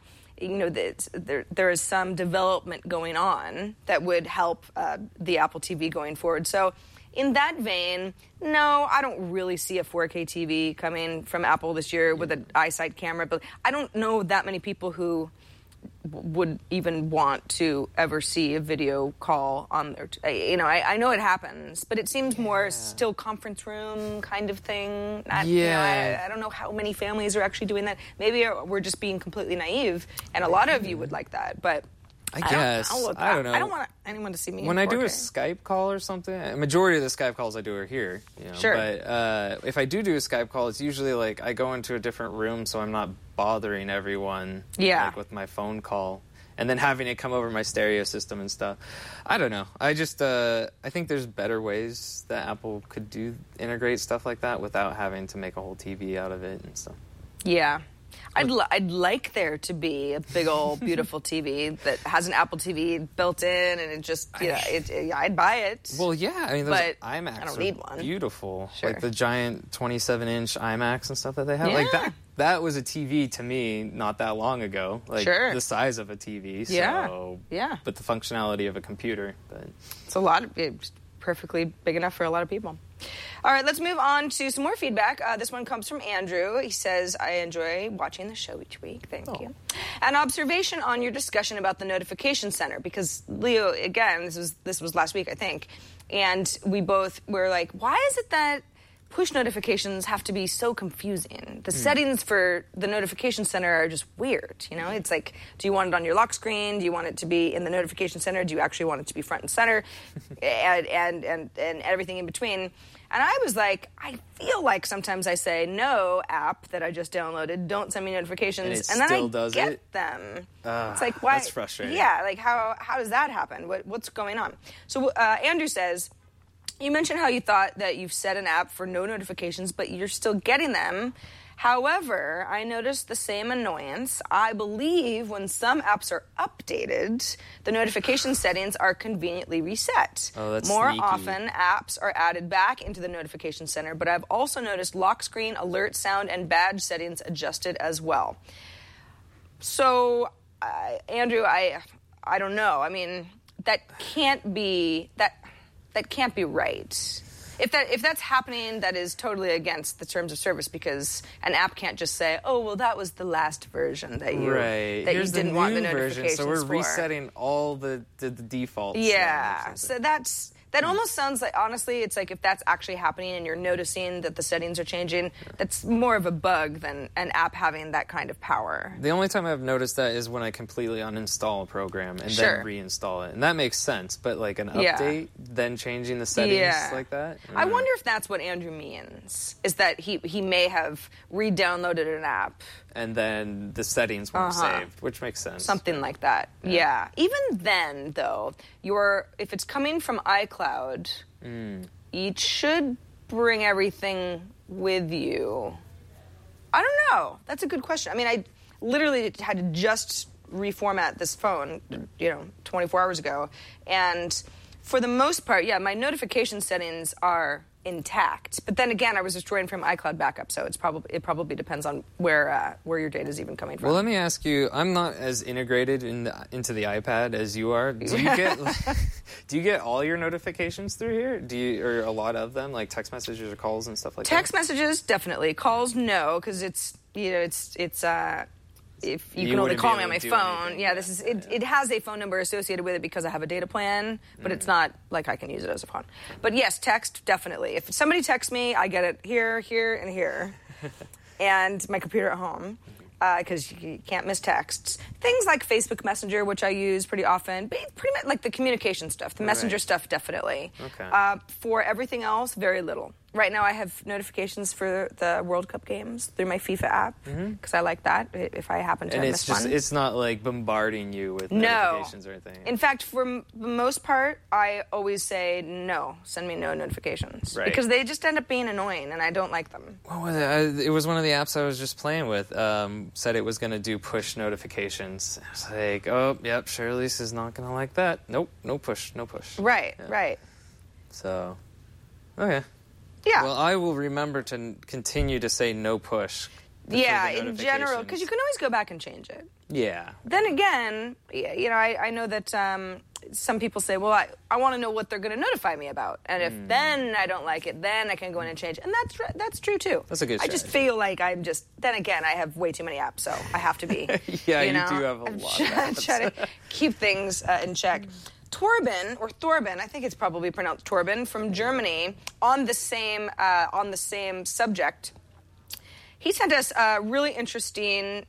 there is some development going on that would help the Apple TV going forward. So in that vein, no, I don't really see a 4K TV coming from Apple this year with an iSight camera. But I don't know that many people who would even want to ever see a video call on their... I know it happens, but it seems more still conference room kind of thing. I don't know how many families are actually doing that. Maybe we're just being completely naive, and a lot of you would like that, but... I guess. I don't know. I don't want anyone to see me when in 4K. I do a Skype call or something, a majority of the Skype calls I do are here. Sure. But if I do a Skype call, it's usually like I go into a different room so I'm not bothering everyone like, with my phone call. And then having it come over my stereo system and stuff. I don't know. I just I think there's better ways that Apple could integrate stuff like that without having to make a whole TV out of it and stuff. Yeah. I'd like there to be a big old beautiful TV that has an Apple TV built in, and it just I'd buy it. Well, yeah, I mean those but iMacs I don't need one. Beautiful, sure. Like the giant 27-inch iMacs and stuff that they have. Like that was a TV to me not that long ago, like the size of a TV. So, but the functionality of a computer. But it's perfectly big enough for a lot of people. All right, let's move on to some more feedback. This one comes from Andrew. He says, I enjoy watching the show each week. Thank you. An observation on your discussion about the notification center, because Leo, again, this was last week, I think, and we both were like, why is it that push notifications have to be so confusing? The settings for the notification center are just weird, It's like, do you want it on your lock screen? Do you want it to be in the notification center? Do you actually want it to be front and center? and everything in between. And I was like, I feel like sometimes I say, no, app that I just downloaded, don't send me notifications. And then I get them. It's like, why? That's frustrating. Yeah, like how does that happen? What's going on? So Andrew says, you mentioned how you thought that you've set an app for no notifications, but you're still getting them. However, I noticed the same annoyance. I believe when some apps are updated, the notification settings are conveniently reset. Oh, that's More sneaky. often, apps are added back into the notification center, but I've also noticed lock screen, alert sound, and badge settings adjusted as well. So, Andrew, I don't know. I mean, that can't be right. If that's happening, that is totally against the terms of service, because an app can't just say, "Oh, well, that was the last version that you didn't want the notifications version, so we're for." resetting all the defaults. Yeah, so that's That almost sounds like, honestly, it's like if that's actually happening and you're noticing that the settings are changing, that's more of a bug than an app having that kind of power. The only time I've noticed that is when I completely uninstall a program and then reinstall it. And that makes sense, but like an update, then changing the settings like that? I wonder if that's what Andrew means, is that he may have re-downloaded an app. And then the settings weren't saved, which makes sense. Something like that, yeah. Even then, though, if it's coming from iCloud, it should bring everything with you. I don't know. That's a good question. I mean, I literally had to just reformat this phone, 24 hours ago. And for the most part, my notification settings are intact. But then again, I was destroying from iCloud backup, so it probably depends on where your data is even coming from. Well, let me ask you, I'm not as integrated into the iPad as you are. Do you get all your notifications through here? Or a lot of them, like text messages or calls and stuff like that? Text messages, definitely. Calls, no, because it's if you can only call me on my phone. It has a phone number associated with it because I have a data plan, but it's not like I can use it as a phone. But yes, text, definitely. If somebody texts me, I get it here, here, and here. And my computer at home, because you can't miss texts. Things like Facebook Messenger, which I use pretty often, but pretty much like the communication stuff. The messenger stuff, definitely. Okay. For everything else, very little. Right now, I have notifications for the World Cup games through my FIFA app, because I like that if I happen to miss one. And it's not like bombarding you with notifications or anything. In fact, for the most part, I always say no, send me no notifications. Right. Because they just end up being annoying, and I don't like them. What was it? It was one of the apps I was just playing with, said it was going to do push notifications. I was like, oh, yep, Shirley's is not going to like that. Nope, no push. Right. So, okay. Yeah. Well, I will remember to continue to say no push. Yeah, in general, because you can always go back and change it. Yeah. Then again, I know that some people say, well, I want to know what they're going to notify me about. And if then I don't like it, then I can go in and change it. And that's true, too. That's a good strategy. I just feel like then again, I have way too many apps, so I have to be. Yeah, you do have a lot of apps. Try to keep things in check. Thorben, I think it's probably pronounced Torben, from Germany, on the same subject. He sent us a really interesting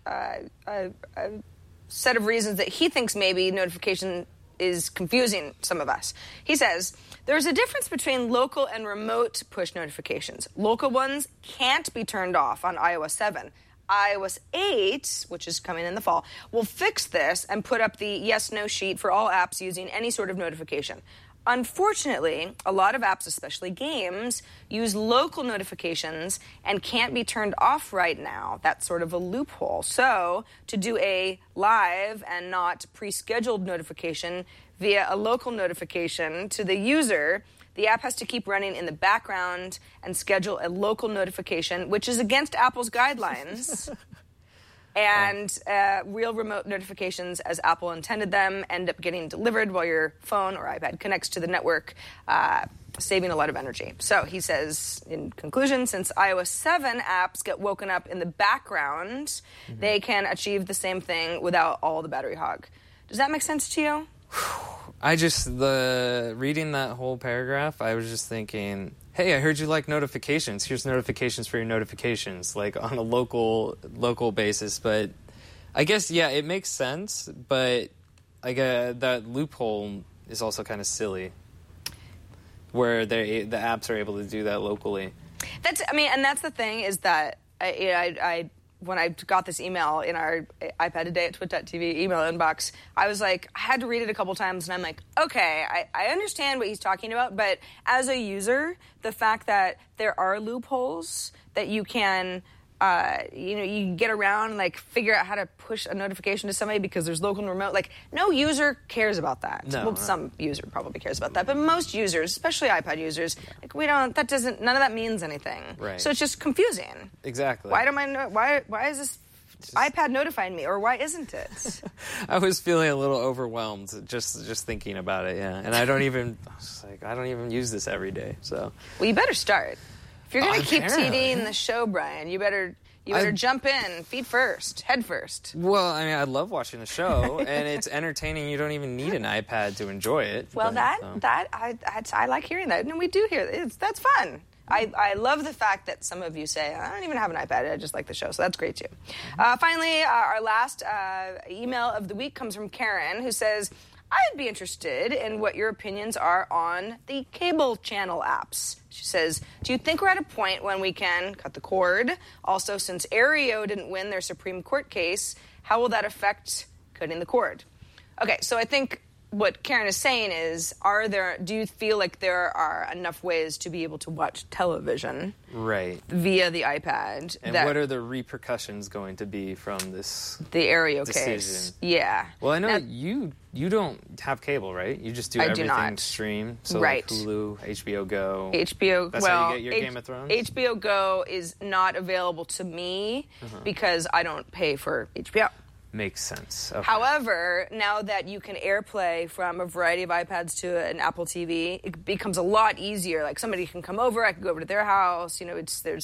set of reasons that he thinks maybe notification is confusing some of us. He says, there's a difference between local and remote push notifications. Local ones can't be turned off on iOS 7. iOS 8, which is coming in the fall, will fix this and put up the yes-no sheet for all apps using any sort of notification. Unfortunately, a lot of apps, especially games, use local notifications and can't be turned off right now. That's sort of a loophole. So, to do a live and not pre-scheduled notification via a local notification to the user, the app has to keep running in the background and schedule a local notification, which is against Apple's guidelines. And real remote notifications, as Apple intended them, end up getting delivered while your phone or iPad connects to the network, saving a lot of energy. So he says, in conclusion, since iOS 7 apps get woken up in the background, they can achieve the same thing without all the battery hog. Does that make sense to you? Reading that whole paragraph, I was just thinking, hey, I heard you like notifications. Here's notifications for your notifications, like on a local basis. But I guess, yeah, it makes sense. But that loophole is also kind of silly, where the apps are able to do that locally. And that's the thing is that I when I got this email in our iPad Today at twit.tv email inbox, I was like, I had to read it a couple times, and I'm like, okay, I understand what he's talking about, but as a user, the fact that there are loopholes that you can, you can get around, like, figure out how to push a notification to somebody because there's local and remote. Like, no user cares about that. No, well, some user probably cares about that, but most users, especially iPad users, like, none of that means anything. Right. So it's just confusing. Exactly. Why is this iPad notifying me, or why isn't it? I was feeling a little overwhelmed just thinking about it, yeah. And I don't even use this every day, so. Well, you better start. If you're going to keep TDing the show, Brian, you better You better jump in, feet first, head first. Well, I mean, I love watching the show, and it's entertaining. You don't even need an iPad to enjoy it. Well, I like hearing that, and we do hear it. That's fun. I love the fact that some of you say, I don't even have an iPad, I just like the show, so that's great too. Finally, our last email of the week comes from Karen, who says, I'd be interested in what your opinions are on the cable channel apps. She says, do you think we're at a point when we can cut the cord? Also, since Aereo didn't win their Supreme Court case, how will that affect cutting the cord? Okay, so I think what Karen is saying is, do you feel like there are enough ways to be able to watch television via the iPad? And what are the repercussions going to be from this the Aereo decision? Case? Yeah. Well, I know you don't have cable, right? You just do everything stream. So like Hulu, HBO Go. That's how you get your Game of Thrones? HBO Go is not available to me because I don't pay for HBO. Makes sense. Okay. However, now that you can AirPlay from a variety of iPads to an Apple TV, it becomes a lot easier. Like somebody can come over, I can go over to their house. Game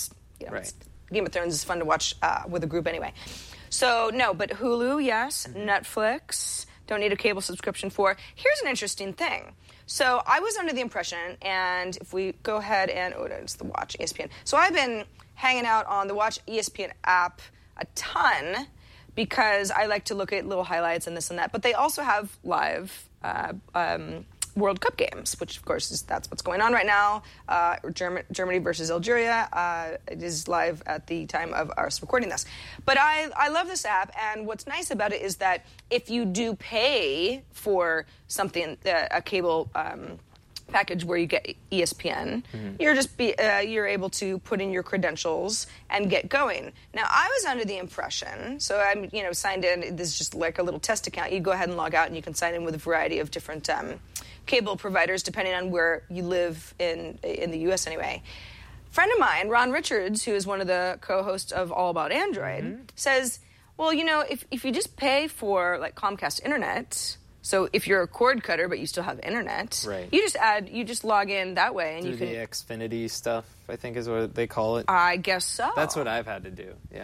of Thrones is fun to watch with a group anyway. So no, but Hulu, yes. Netflix, don't need a cable subscription for. Here's an interesting thing. So I was under the impression, and if we go ahead and it's the Watch ESPN. So I've been hanging out on the Watch ESPN app a ton, because I like to look at little highlights and this and that. But they also have live World Cup games, which, of course, that's what's going on right now. Germany versus Algeria. It is live at the time of us recording this. But I love this app, and what's nice about it is that if you do pay for something, a cable package where you get ESPN, you're able to put in your credentials and get going. Now, I was under the impression, so I'm signed in. This is just like a little test account. You go ahead and log out, and you can sign in with a variety of different cable providers depending on where you live in the U.S. anyway. Friend of mine, Ron Richards, who is one of the co-hosts of All About Android, says, well, if you just pay for like Comcast Internet. So if you're a cord cutter but you still have internet, you just log in that way, and do you can the Xfinity stuff, I think is what they call it. I guess so. That's what I've had to do. Yeah.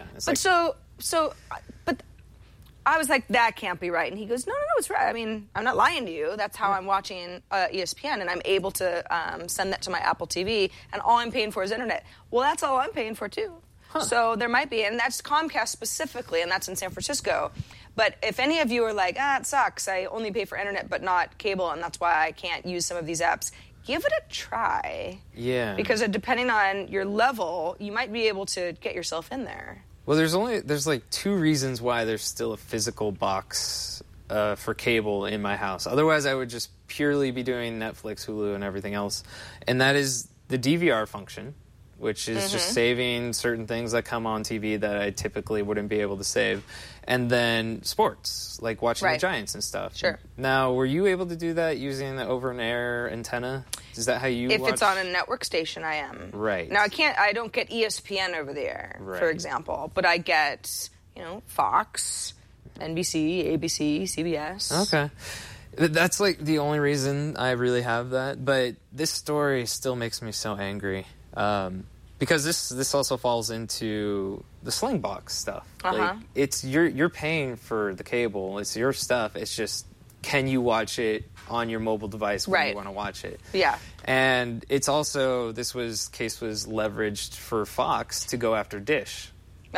But I was like, that can't be right. And he goes, no, it's right. I mean, I'm not lying to you. That's how I'm watching ESPN, and I'm able to send that to my Apple TV, and all I'm paying for is internet. Well, that's all I'm paying for too. So there might be, and that's Comcast specifically, and that's in San Francisco. But if any of you are like, it sucks, I only pay for internet but not cable, and that's why I can't use some of these apps, give it a try. Yeah. Because depending on your level, you might be able to get yourself in there. Well, there's like two reasons why there's still a physical box for cable in my house. Otherwise, I would just purely be doing Netflix, Hulu, and everything else. And that is the DVR function, which is just saving certain things that come on TV that I typically wouldn't be able to save. And then sports, like watching the Giants and stuff. Sure. Now, were you able to do that using the over-an-air antenna? Is that how you watch? If it's on a network station, I am. Right. Now, I don't get ESPN over the air, for example, but I get, Fox, NBC, ABC, CBS. Okay. That's like the only reason I really have that. But this story still makes me so angry. Because this also falls into the Slingbox stuff. Like, it's you're paying for the cable. It's your stuff. It's just, can you watch it on your mobile device when you want to watch it? Yeah. And it's also, case was leveraged for Fox to go after Dish.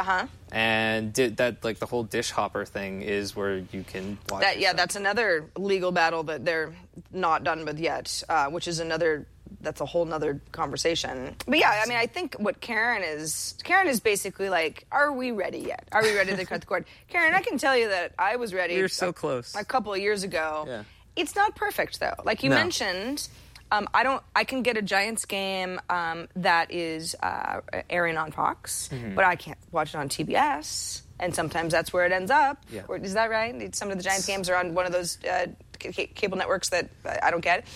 And the whole Dish Hopper thing is where you can watch that. Yeah, that's another legal battle that they're not done with yet, which is that's a whole nother conversation. But yeah, I mean, I think what Karen is basically like, are we ready yet? Are we ready to cut the cord? Karen, I can tell you that I was ready. You're so close. A couple of years ago. Yeah. It's not perfect though. Like you mentioned, I can get a Giants game that is airing on Fox, but I can't watch it on TBS. And sometimes that's where it ends up. Yeah. Or, is that right? Some of the Giants games are on one of those cable networks that I don't get.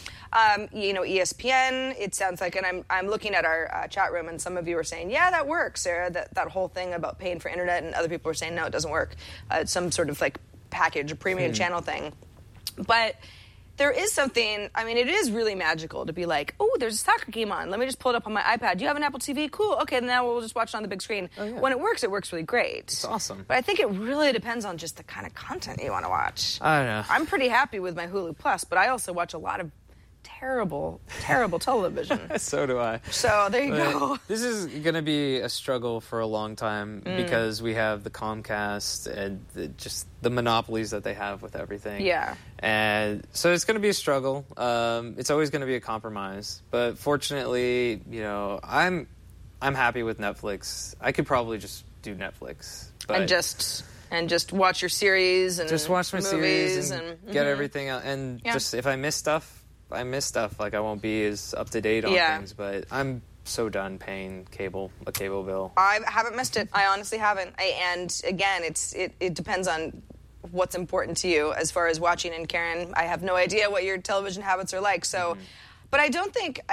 ESPN, it sounds like, and I'm looking at our chat room, and some of you are saying, yeah, that works, Sarah, that whole thing about paying for internet, and other people are saying, no, it doesn't work. It's some sort of like package, a premium channel thing. But there is something, I mean, it is really magical to be like, oh, there's a soccer game on. Let me just pull it up on my iPad. Do you have an Apple TV? Cool. Okay, now we'll just watch it on the big screen. Oh, yeah. When it works really great. It's awesome. But I think it really depends on just the kind of content you want to watch. I don't know. I'm pretty happy with my Hulu Plus, but I also watch a lot of terrible television. So do I. So there you go. This is going to be a struggle for a long time because we have the Comcast and just the monopolies that they have with everything. Yeah. And so it's going to be a struggle. It's always going to be a compromise. But fortunately, I'm happy with Netflix. I could probably just do Netflix. But and just watch your series and just watch my series and get everything out. And Yeah. just if I miss stuff, Like, I won't be as up to date on things, but I'm so done paying a cable bill. I haven't missed it. I honestly haven't. And again, it depends on what's important to you as far as watching. And Karen, I have no idea what your television habits are like. So, but I don't think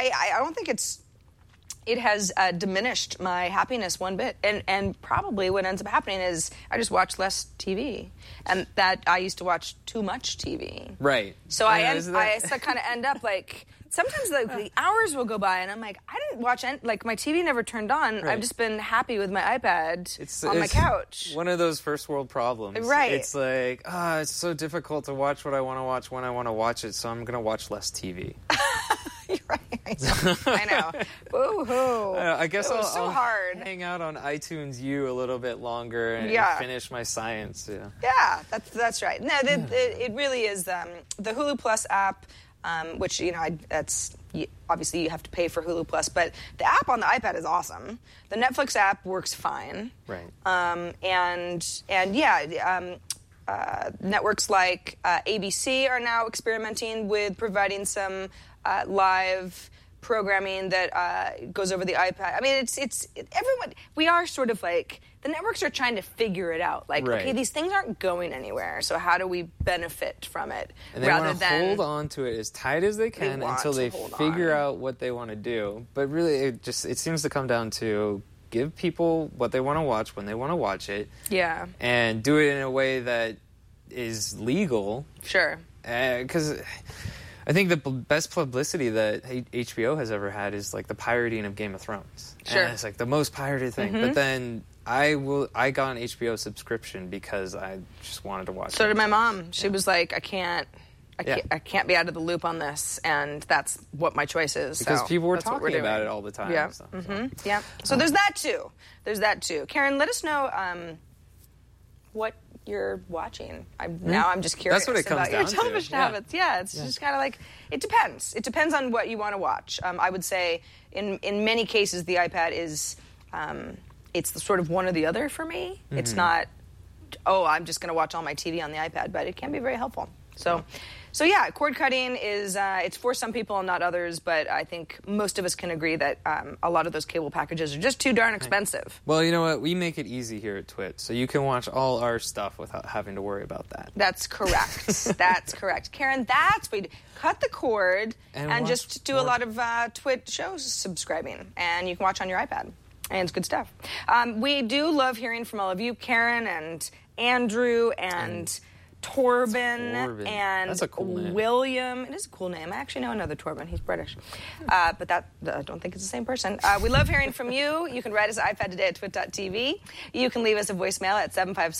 it has diminished my happiness one bit. And probably what ends up happening is I just watch less TV. And that I used to watch too much TV. Right. So I kind of end up like, sometimes the hours will go by and I'm like, I didn't watch, like my TV never turned on. Right. I've just been happy with my iPad on my couch. One of those first world problems. Right. It's like, it's so difficult to watch what I want to watch when I want to watch it, so I'm going to watch less TV. You're right. I know. Boo-hoo. I guess I'll hard. hang out on iTunes U a little bit longer and finish my science. Yeah, that's right. No, it really is the Hulu Plus app, which obviously you have to pay for Hulu Plus, but the app on the iPad is awesome. The Netflix app works fine. Right. Networks like ABC are now experimenting with providing some live programming that goes over the iPad. I mean, it's everyone. We are sort of like, the networks are trying to figure it out. Like, okay, these things aren't going anywhere, so how do we benefit from it? And they want to hold on to it as tight as they can until they figure out what they want to do. But really, it seems to come down to give people what they want to watch when they want to watch it. Yeah. And do it in a way that is legal. Sure. Because I think the best publicity that HBO has ever had is like the pirating of Game of Thrones. Sure. And it's like the most pirated thing. But then I got an HBO subscription because I just wanted to watch it. So did my mom. She was like, I can't be out of the loop on this, and that's what my choice is. Because people were talking about it all the time. Yeah. Yeah. So there's that too. Karen, let us know what you're watching. Now I'm just curious. That's what it comes about down your television habits. Yeah, it's just kind of like, it depends. It depends on what you want to watch. I would say in many cases the iPad is it's the sort of one or the other for me. It's not, I'm just going to watch all my TV on the iPad, but it can be very helpful. So yeah, cord cutting is it's for some people and not others, but I think most of us can agree that a lot of those cable packages are just too darn expensive. Well, you know what? We make it easy here at Twit, so you can watch all our stuff without having to worry about that. That's correct. That's correct. Karen, that's what you do. Cut the cord and just do a lot of Twit shows subscribing, and you can watch on your iPad. And it's good stuff. We do love hearing from all of you, Karen and Andrew and Torben and That's a cool name. William. It is a cool name. I actually know another Torben. He's British. But I don't think it's the same person. We love hearing from you. You can write us at iPadToday@twit.tv. You can leave us a voicemail at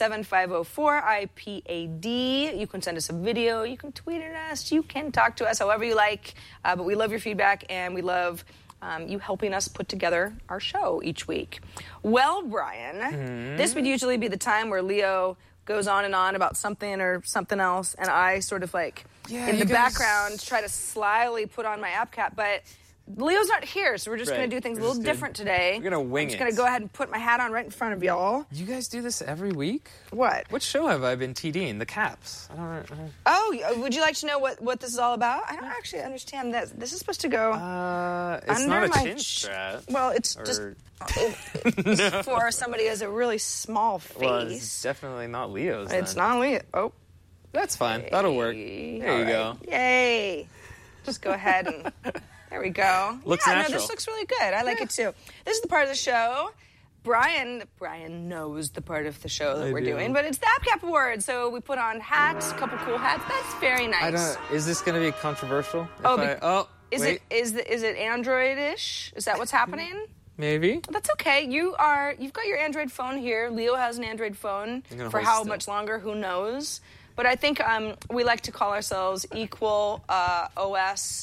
757-504-IPAD. You can send us a video. You can tweet at us. You can talk to us however you like. But we love your feedback, and we love you helping us put together our show each week. Well, Brian, this would usually be the time where Leo goes on and on about something or something else, and I sort of like in the background try to slyly put on my app cap, but Leo's not here, so we're just going to do things a little different today. We're going to wing it. I'm just going to go ahead and put my hat on right in front of y'all. You guys do this every week? What? What show have I been TDing? The Caps. I don't know. Oh, would you like to know what this is all about? I don't actually understand this. This is supposed to go it's under not a my chin strap. Well, it's just it's for somebody who has a really small face. Well, it's definitely not Leo's. It's not Leo. Oh. That's fine. That'll work. There you go. Yay. Just go ahead and... There we go. Looks natural. No, this looks really good. I like it too. This is the part of the show Brian knows the part of the show that we're doing, but it's the AppCap Awards. So we put on hats, a couple cool hats. That's very nice. Is this going to be controversial? Is it Android-ish? Is that what's happening? Maybe. That's okay. You've got your Android phone here. Leo has an Android phone. For how much longer, who knows? But I think we like to call ourselves equal OS.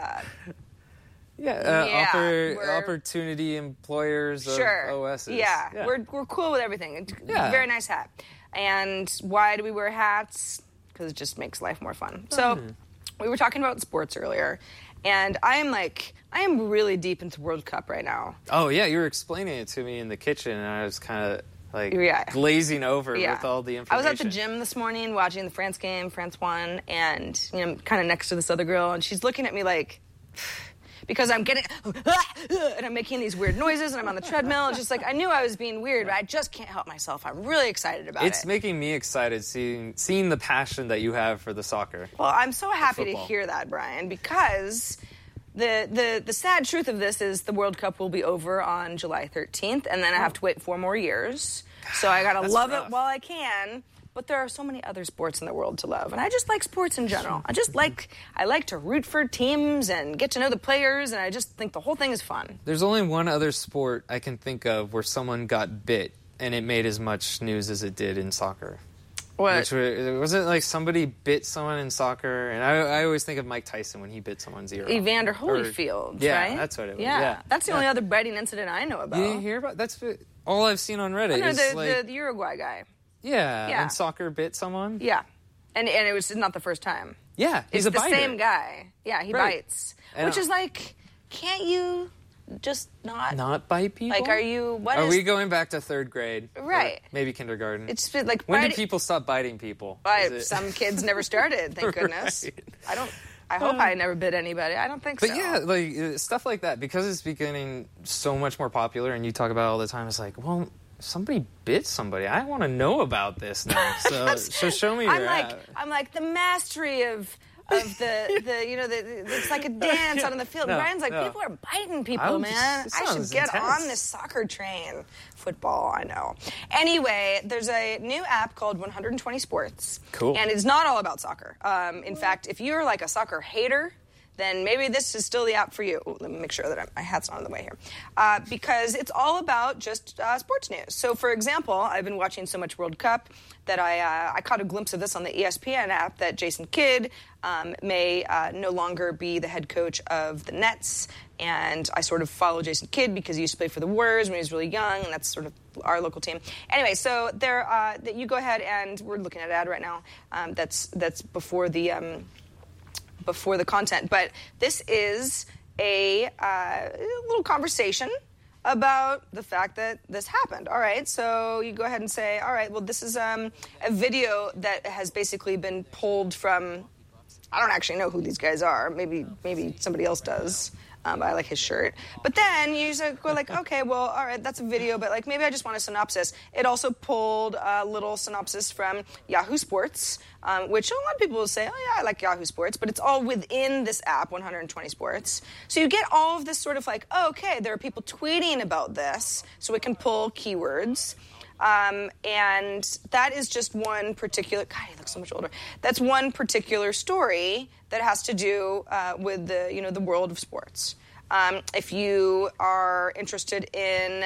Opportunity employers of OSs. Yeah. We're cool with everything. Very nice hat. And why do we wear hats? Because it just makes life more fun. So we were talking about sports earlier, and I am really deep into World Cup right now. Oh yeah, you were explaining it to me in the kitchen, and I was kind of glazing over with all the information. I was at the gym this morning watching the France game. France won, and kind of next to this other girl, and she's looking at me like. Because I'm getting, and I'm making these weird noises, and I'm on the treadmill. It's just like, I knew I was being weird, but I just can't help myself. I'm really excited about it. It's making me excited seeing the passion that you have for the soccer. Well, I'm so happy to hear that, Brian, because the sad truth of this is the World Cup will be over on July 13th, and then I have to wait 4 more years. So I got to love it while I can. But there are so many other sports in the world to love. And I just like sports in general. I like to root for teams and get to know the players, and I just think the whole thing is fun. There's only one other sport I can think of where someone got bit, and it made as much news as it did in soccer. What? Wasn't like somebody bit someone in soccer? And I always think of Mike Tyson when he bit someone's ear off. Evander Holyfield, right? Yeah, that's what it was. Yeah. That's the only other biting incident I know about. You didn't hear about that's all I've seen on Reddit. The Uruguay guy. Yeah, and soccer bit someone? Yeah. And it was not the first time. Yeah, he's a biter. It's the same guy. Yeah, he bites. Which is like, can't you just not bite people? Like, are we going back to 3rd grade? Right. Maybe kindergarten. It's like when did people stop biting people? Some kids never started, thank goodness. Right. I hope I never bit anybody. I don't think so. But yeah, like stuff like that, because it's becoming so much more popular, and you talk about it all the time, it's like, well, somebody bit somebody. I want to know about this now. So show me your app. I'm like the mastery of the it's like a dance out on the field. Brian's like, people are biting people, man. I should get on this soccer train. Football, I know. Anyway, there's a new app called 120 Sports. Cool. And it's not all about soccer. In fact, if you're like a soccer hater, then maybe this is still the app for you. Ooh, let me make sure that my hat's not on the way here. Because it's all about just sports news. So, for example, I've been watching so much World Cup that I caught a glimpse of this on the ESPN app that Jason Kidd may no longer be the head coach of the Nets. And I sort of follow Jason Kidd because he used to play for the Warriors when he was really young, and that's sort of our local team. Anyway, so you go ahead, and we're looking at an ad right now that's before the content, but this is a little conversation about the fact that this happened. All right, so you go ahead and say, all right, well, this is a video that has basically been pulled from, I don't actually know who these guys are. Maybe somebody else does. I like his shirt. But then you just go like, okay, well, all right, that's a video, but like maybe I just want a synopsis. It also pulled a little synopsis from Yahoo Sports, which a lot of people will say, oh yeah, I like Yahoo Sports, but it's all within this app, 120 Sports. So you get all of this sort of like, oh, okay, there are people tweeting about this, so we can pull keywords. And that is just one particular, God, he looks so much older. That's one particular story that has to do with the world of sports. If you are interested in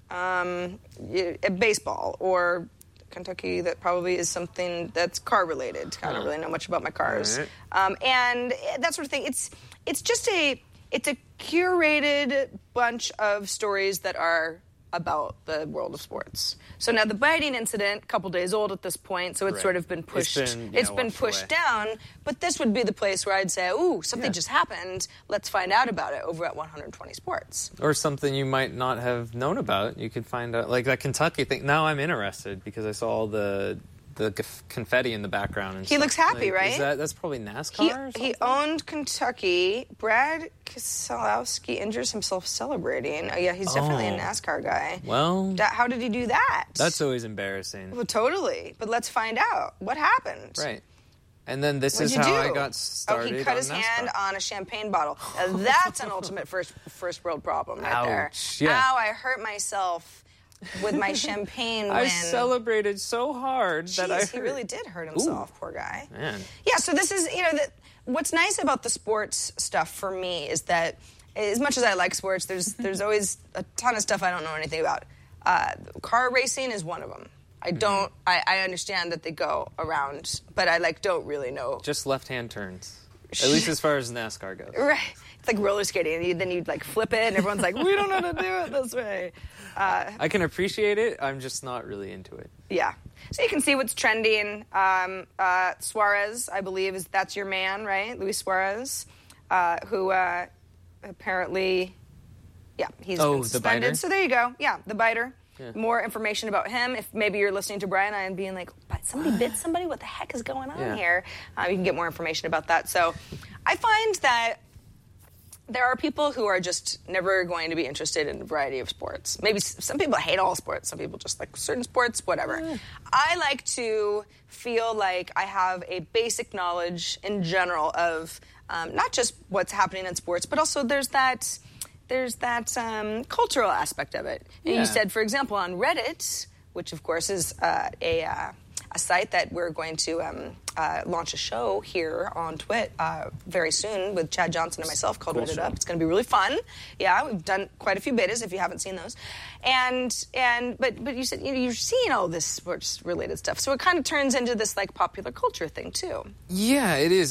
baseball or Kentucky, that probably is something that's car related. I don't really know much about my cars. Right. And that sort of thing. It's just a curated bunch of stories that are about the world of sports. So now the biting incident, a couple days old at this point, so it's sort of been pushed. It's been pushed down, but this would be the place where I'd say, ooh, something just happened. Let's find out about it over at 120 Sports. Or something you might not have known about. You could find out, like that Kentucky thing. Now I'm interested because I saw all the confetti in the background. And he looks happy, right? That's probably NASCAR? He owned Kentucky. Brad Keselowski injures himself celebrating. Oh, yeah, he's definitely a NASCAR guy. Well, how did he do that? That's always embarrassing. Well, totally. But let's find out. What happened? Right. And then this is how I got started. Oh, he cut his hand on a champagne bottle. That's an ultimate first world problem right there. Yeah. Ow, I hurt myself. with my champagne win. I celebrated so hard that he really did hurt himself, poor guy. Man. Yeah, so this is, what's nice about the sports stuff for me is that as much as I like sports, there's always a ton of stuff I don't know anything about. Car racing is one of them. I understand that they go around, but I don't really know. Just left-hand turns. At least as far as NASCAR goes. Right. It's like roller skating. And then you flip it, and everyone's like, we don't know how to do it this way. I can appreciate it. I'm just not really into it. Yeah. So you can see what's trending. Suarez, I believe, that's your man, right? Luis Suarez, who apparently, he's been suspended. The biter? So there you go. Yeah, the biter. Yeah. More information about him. If maybe you're listening to Brian and I and being like, but somebody bit somebody? What the heck is going on here? You can get more information about that. So I find that there are people who are just never going to be interested in a variety of sports. Maybe some people hate all sports. Some people just like certain sports, whatever. Yeah. I like to feel like I have a basic knowledge in general of not just what's happening in sports, but also there's that cultural aspect of it. And you said, for example, on Reddit, which of course is a site that we're going to launch a show here on Twit very soon with Chad Johnson and myself called Reddit Up. It's going to be really fun. Yeah, we've done quite a few betas if you haven't seen those. But you said you're seeing all this sports related stuff, so it kind of turns into this popular culture thing too. Yeah, it is.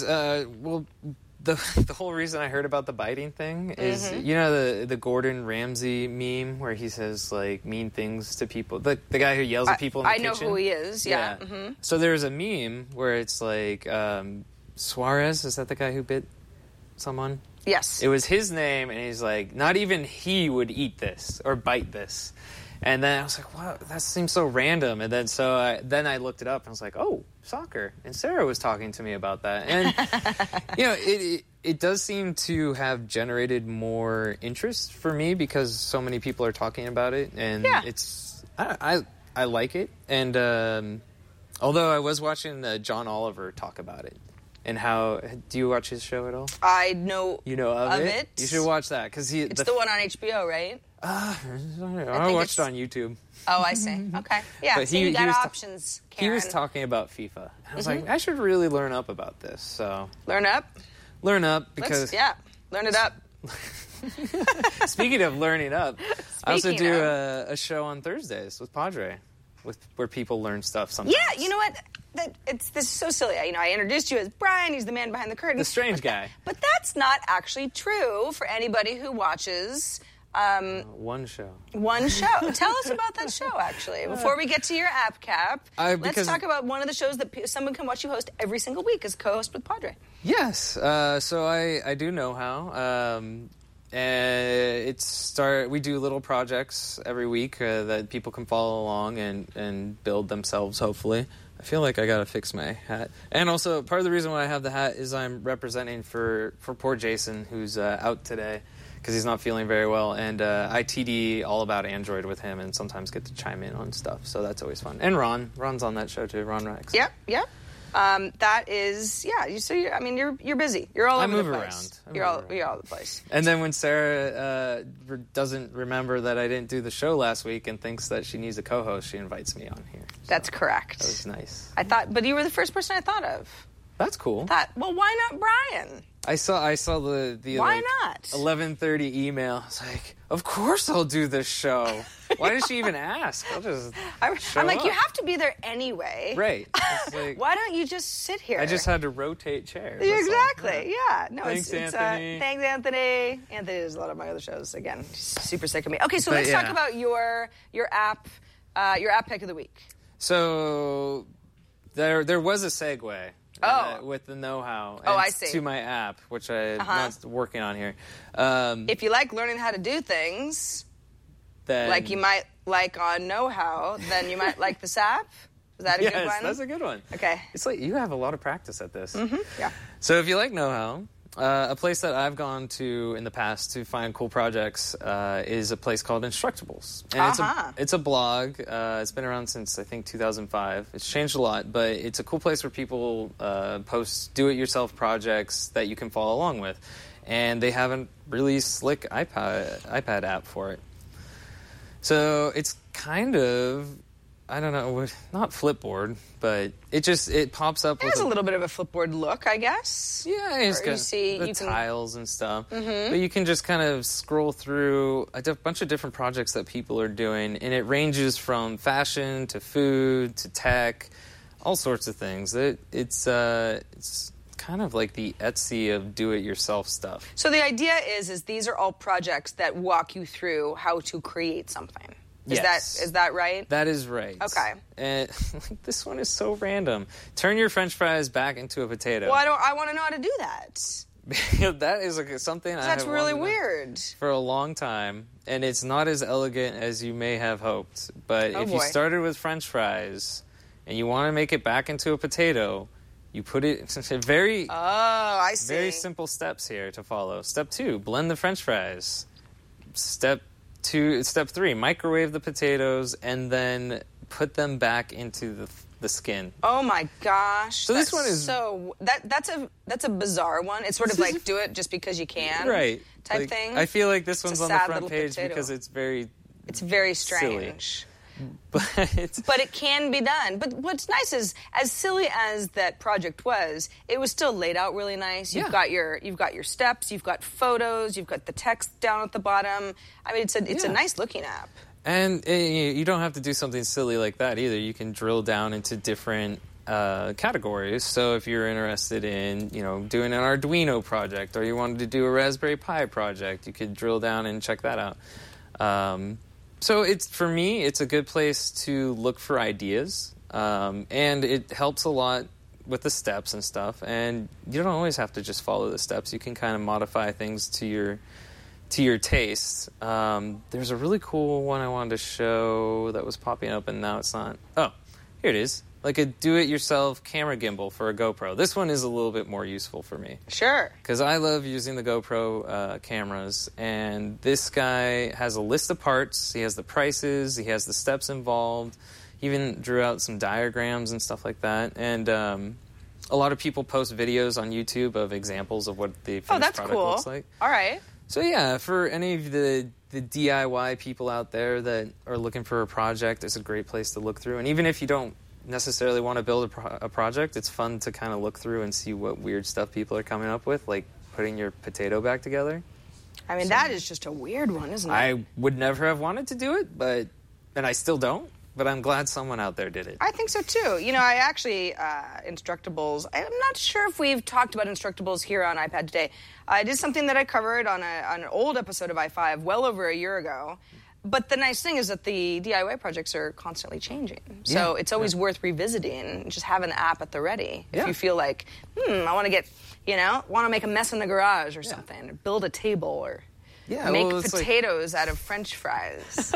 The whole reason I heard about the biting thing is, the Gordon Ramsay meme where he says, mean things to people. The guy who yells at people in the kitchen. I know who he is, yeah. Mm-hmm. So there's a meme where it's Suarez, is that the guy who bit someone? Yes. It was his name, and he's like, not even he would eat this or bite this. And then I was like, wow, that seems so random. And then then I looked it up, and I was like, oh, soccer. And Sarah was talking to me about that. And, it does seem to have generated more interest for me because so many people are talking about it. And I like it. And although I was watching John Oliver talk about it. And how, do you watch his show at all? I know of it. You should watch that. It's the one on HBO, right? I watched it on YouTube. Oh, I see. Okay. Yeah, but you got options, Karen. He was talking about FIFA. I was like, I should really learn up about this. So Learn up? Learn up, because... learn it up. Speaking of learning up, I also do a show on Thursdays with Padre, where people learn stuff sometimes. Yeah, you know what? This is so silly. I introduced you as Brian. He's the man behind the curtain. The strange guy. But that's not actually true for anybody who watches... one show. Tell us about that show, actually. Before we get to your app cap, let's talk about one of the shows that someone can watch you host every single week as co-host with Padre. Yes. So I do know how. We do little projects every week that people can follow along and build themselves, hopefully. I feel like I gotta fix my hat. And also, part of the reason why I have the hat is I'm representing for poor Jason, who's out today, because he's not feeling very well. And I TD all about Android with him and sometimes get to chime in on stuff. So that's always fun. And Ron's on that show too, Ron Rex. Yep. That is, you're busy. You're all over the place. You're all over the place. And then when Sarah doesn't remember that I didn't do the show last week and thinks that she needs a co-host, she invites me on here. So that's correct. That was nice. But you were the first person I thought of. That's cool. Well, why not Brian? I saw the why not 11:30 email. I was like, of course I'll do this show. Why did she even ask? I'll just I'm like, you have to be there anyway. Right. Why don't you just sit here? I just had to rotate chairs. Exactly. Yeah. No, thanks, Anthony. Thanks, Anthony. Anthony does a lot of my other shows. Again, super sick of me. Okay, so let's talk about your app pick of the week. So there was a segue. With the know-how I see. To my app, which I'm not working on here. If you like learning how to do things, then, like you might like on know-how, then you might like this app. Is that a good one? Yes, that's a good one. Okay. It's like you have a lot of practice at this. Mm-hmm. Yeah. So if you like know-how, a place that I've gone to in the past to find cool projects is a place called Instructables. And it's a blog. It's been around since, I think, 2005. It's changed a lot, but it's a cool place where people post do-it-yourself projects that you can follow along with. And they have a really slick iPad app for it. So it's kind of, I don't know, not Flipboard, but it pops up with a little bit of a Flipboard look, I guess. Yeah, it's got the tiles and stuff. But you can just kind of scroll through a bunch of different projects that people are doing, and it ranges from fashion to food to tech, all sorts of things. It's kind of like the Etsy of do-it-yourself stuff. So the idea is these are all projects that walk you through how to create something. Is that right? That is right. Okay. And this one is so random. Turn your French fries back into a potato. Well, I want to know how to do that. That is something I have That's really weird. For a long time, and it's not as elegant as you may have hoped. But if you started with French fries and you want to make it back into a potato, you put it very simple steps here to follow. Step 2, blend the French fries. Step 3, microwave the potatoes and then put them back into the skin. Oh my gosh! So this one is that's a bizarre one. It's sort of like do it just because you can, right? Type thing. I feel like this one's on the front page potato. because it's very strange. Silly. But it can be done. But what's nice is, as silly as that project was, it was still laid out really nice. You've got your steps, you've got photos, you've got the text down at the bottom. I mean, it's a nice looking app. And you don't have to do something silly like that either. You can drill down into different categories. So if you're interested in, doing an Arduino project or you wanted to do a Raspberry Pi project, you could drill down and check that out. So for me, it's a good place to look for ideas, and it helps a lot with the steps and stuff. And you don't always have to just follow the steps. You can kind of modify things to your taste. There's a really cool one I wanted to show that was popping up, and now it's not. Oh, here it is. Like a do-it-yourself camera gimbal for a GoPro. This one is a little bit more useful for me. Sure. Because I love using the GoPro cameras, and this guy has a list of parts. He has the prices. He has the steps involved. He even drew out some diagrams and stuff like that. And a lot of people post videos on YouTube of examples of what the finished product looks like. All right. So yeah, for any of the DIY people out there that are looking for a project, it's a great place to look through. And even if you don't necessarily want to build a project, it's fun to kind of look through and see what weird stuff people are coming up with, like putting your potato back together. I mean, that is just a weird one, isn't it? I would never have wanted to do it, and I still don't, but I'm glad someone out there did it. I think so, too. I actually, Instructables, I'm not sure if we've talked about Instructables here on iPad Today. It is something that I covered on an old episode of i5 well over a year ago. But the nice thing is that the DIY projects are constantly changing. So it's always worth revisiting. Just have an app at the ready. If you feel like, I want to get, want to make a mess in the garage or something. Or build a table or make potatoes out of French fries.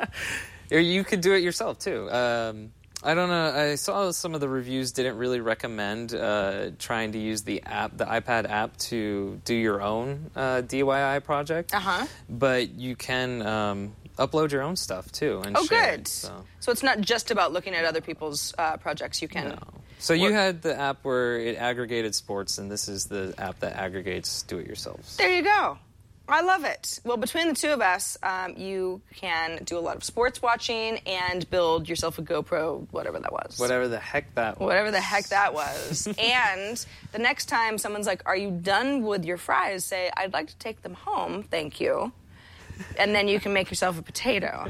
Or you could do it yourself, too. I don't know. I saw some of the reviews didn't really recommend trying to use the iPad app to do your own DIY project. But you can upload your own stuff too and share good. It, so it's not just about looking at other people's projects. You can. No. So you had the app where it aggregated sports, and this is the app that aggregates do-it-yourselves. There you go. I love it. Well, between the two of us, you can do a lot of sports watching and build yourself a GoPro, whatever that was. Whatever the heck that was. Whatever the heck that was. And the next time someone's like, "Are you done with your fries?" say, "I'd like to take them home, thank you." And then you can make yourself a potato.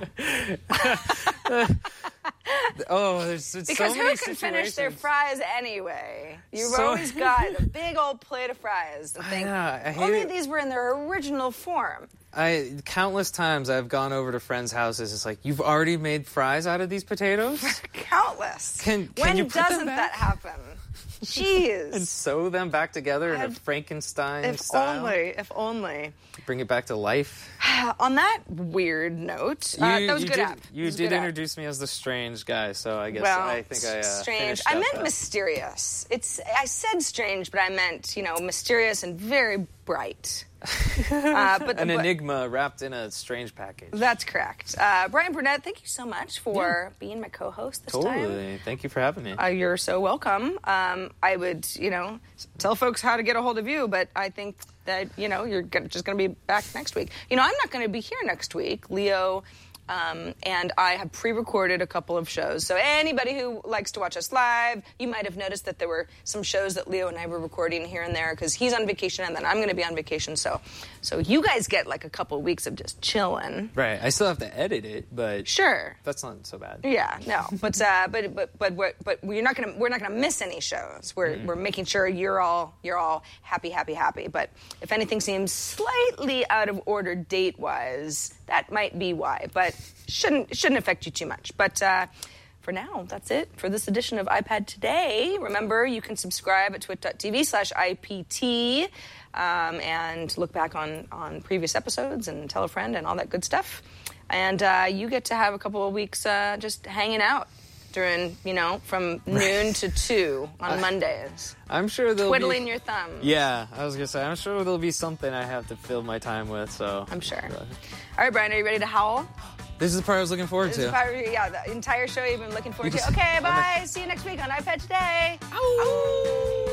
There's because so many who can finish their fries anyway? You've always got a big old plate of fries and think, only these were in their original form. Countless times I've gone over to friends' houses. It's like, you've already made fries out of these potatoes? Countless. Can when you put doesn't them back? That happen? Jeez. And sew them back together in a Frankenstein style? If only. Bring it back to life. On that weird note, that was a good app. You did introduce me as the strange guy, so I guess I think I strange. I meant mysterious. I said strange, but I meant, mysterious and very bright. An enigma wrapped in a strange package. That's correct. Brian Burnett, thank you so much for being my co-host this time. Totally. Thank you for having me. You're so welcome. I would, tell folks how to get a hold of you, but I think that, you're just going to be back next week. I'm not going to be here next week. Leo And I have pre-recorded a couple of shows. So anybody who likes to watch us live, you might have noticed that there were some shows that Leo and I were recording here and there because he's on vacation and then I'm going to be on vacation. So you guys get like a couple weeks of just chilling. Right. I still have to edit it, but sure, that's not so bad. Yeah, no, but we're not gonna miss any shows. We're making sure you're all happy. But if anything seems slightly out of order date-wise, that might be why. But shouldn't affect you too much. But for now, that's it for this edition of iPad Today. Remember, you can subscribe at twit.tv/IPT and look back on previous episodes and tell a friend and all that good stuff. And you get to have a couple of weeks just hanging out during, from noon to 2 on Mondays. I'm sure there'll twiddling your thumb. Yeah, I was going to say, I'm sure there'll be something I have to fill my time with, so. I'm sure. All right, Brian, are you ready to howl? This is the part I was looking forward to. The entire show you've been looking forward to. Okay, bye. See you next week on iPad Today. Ow.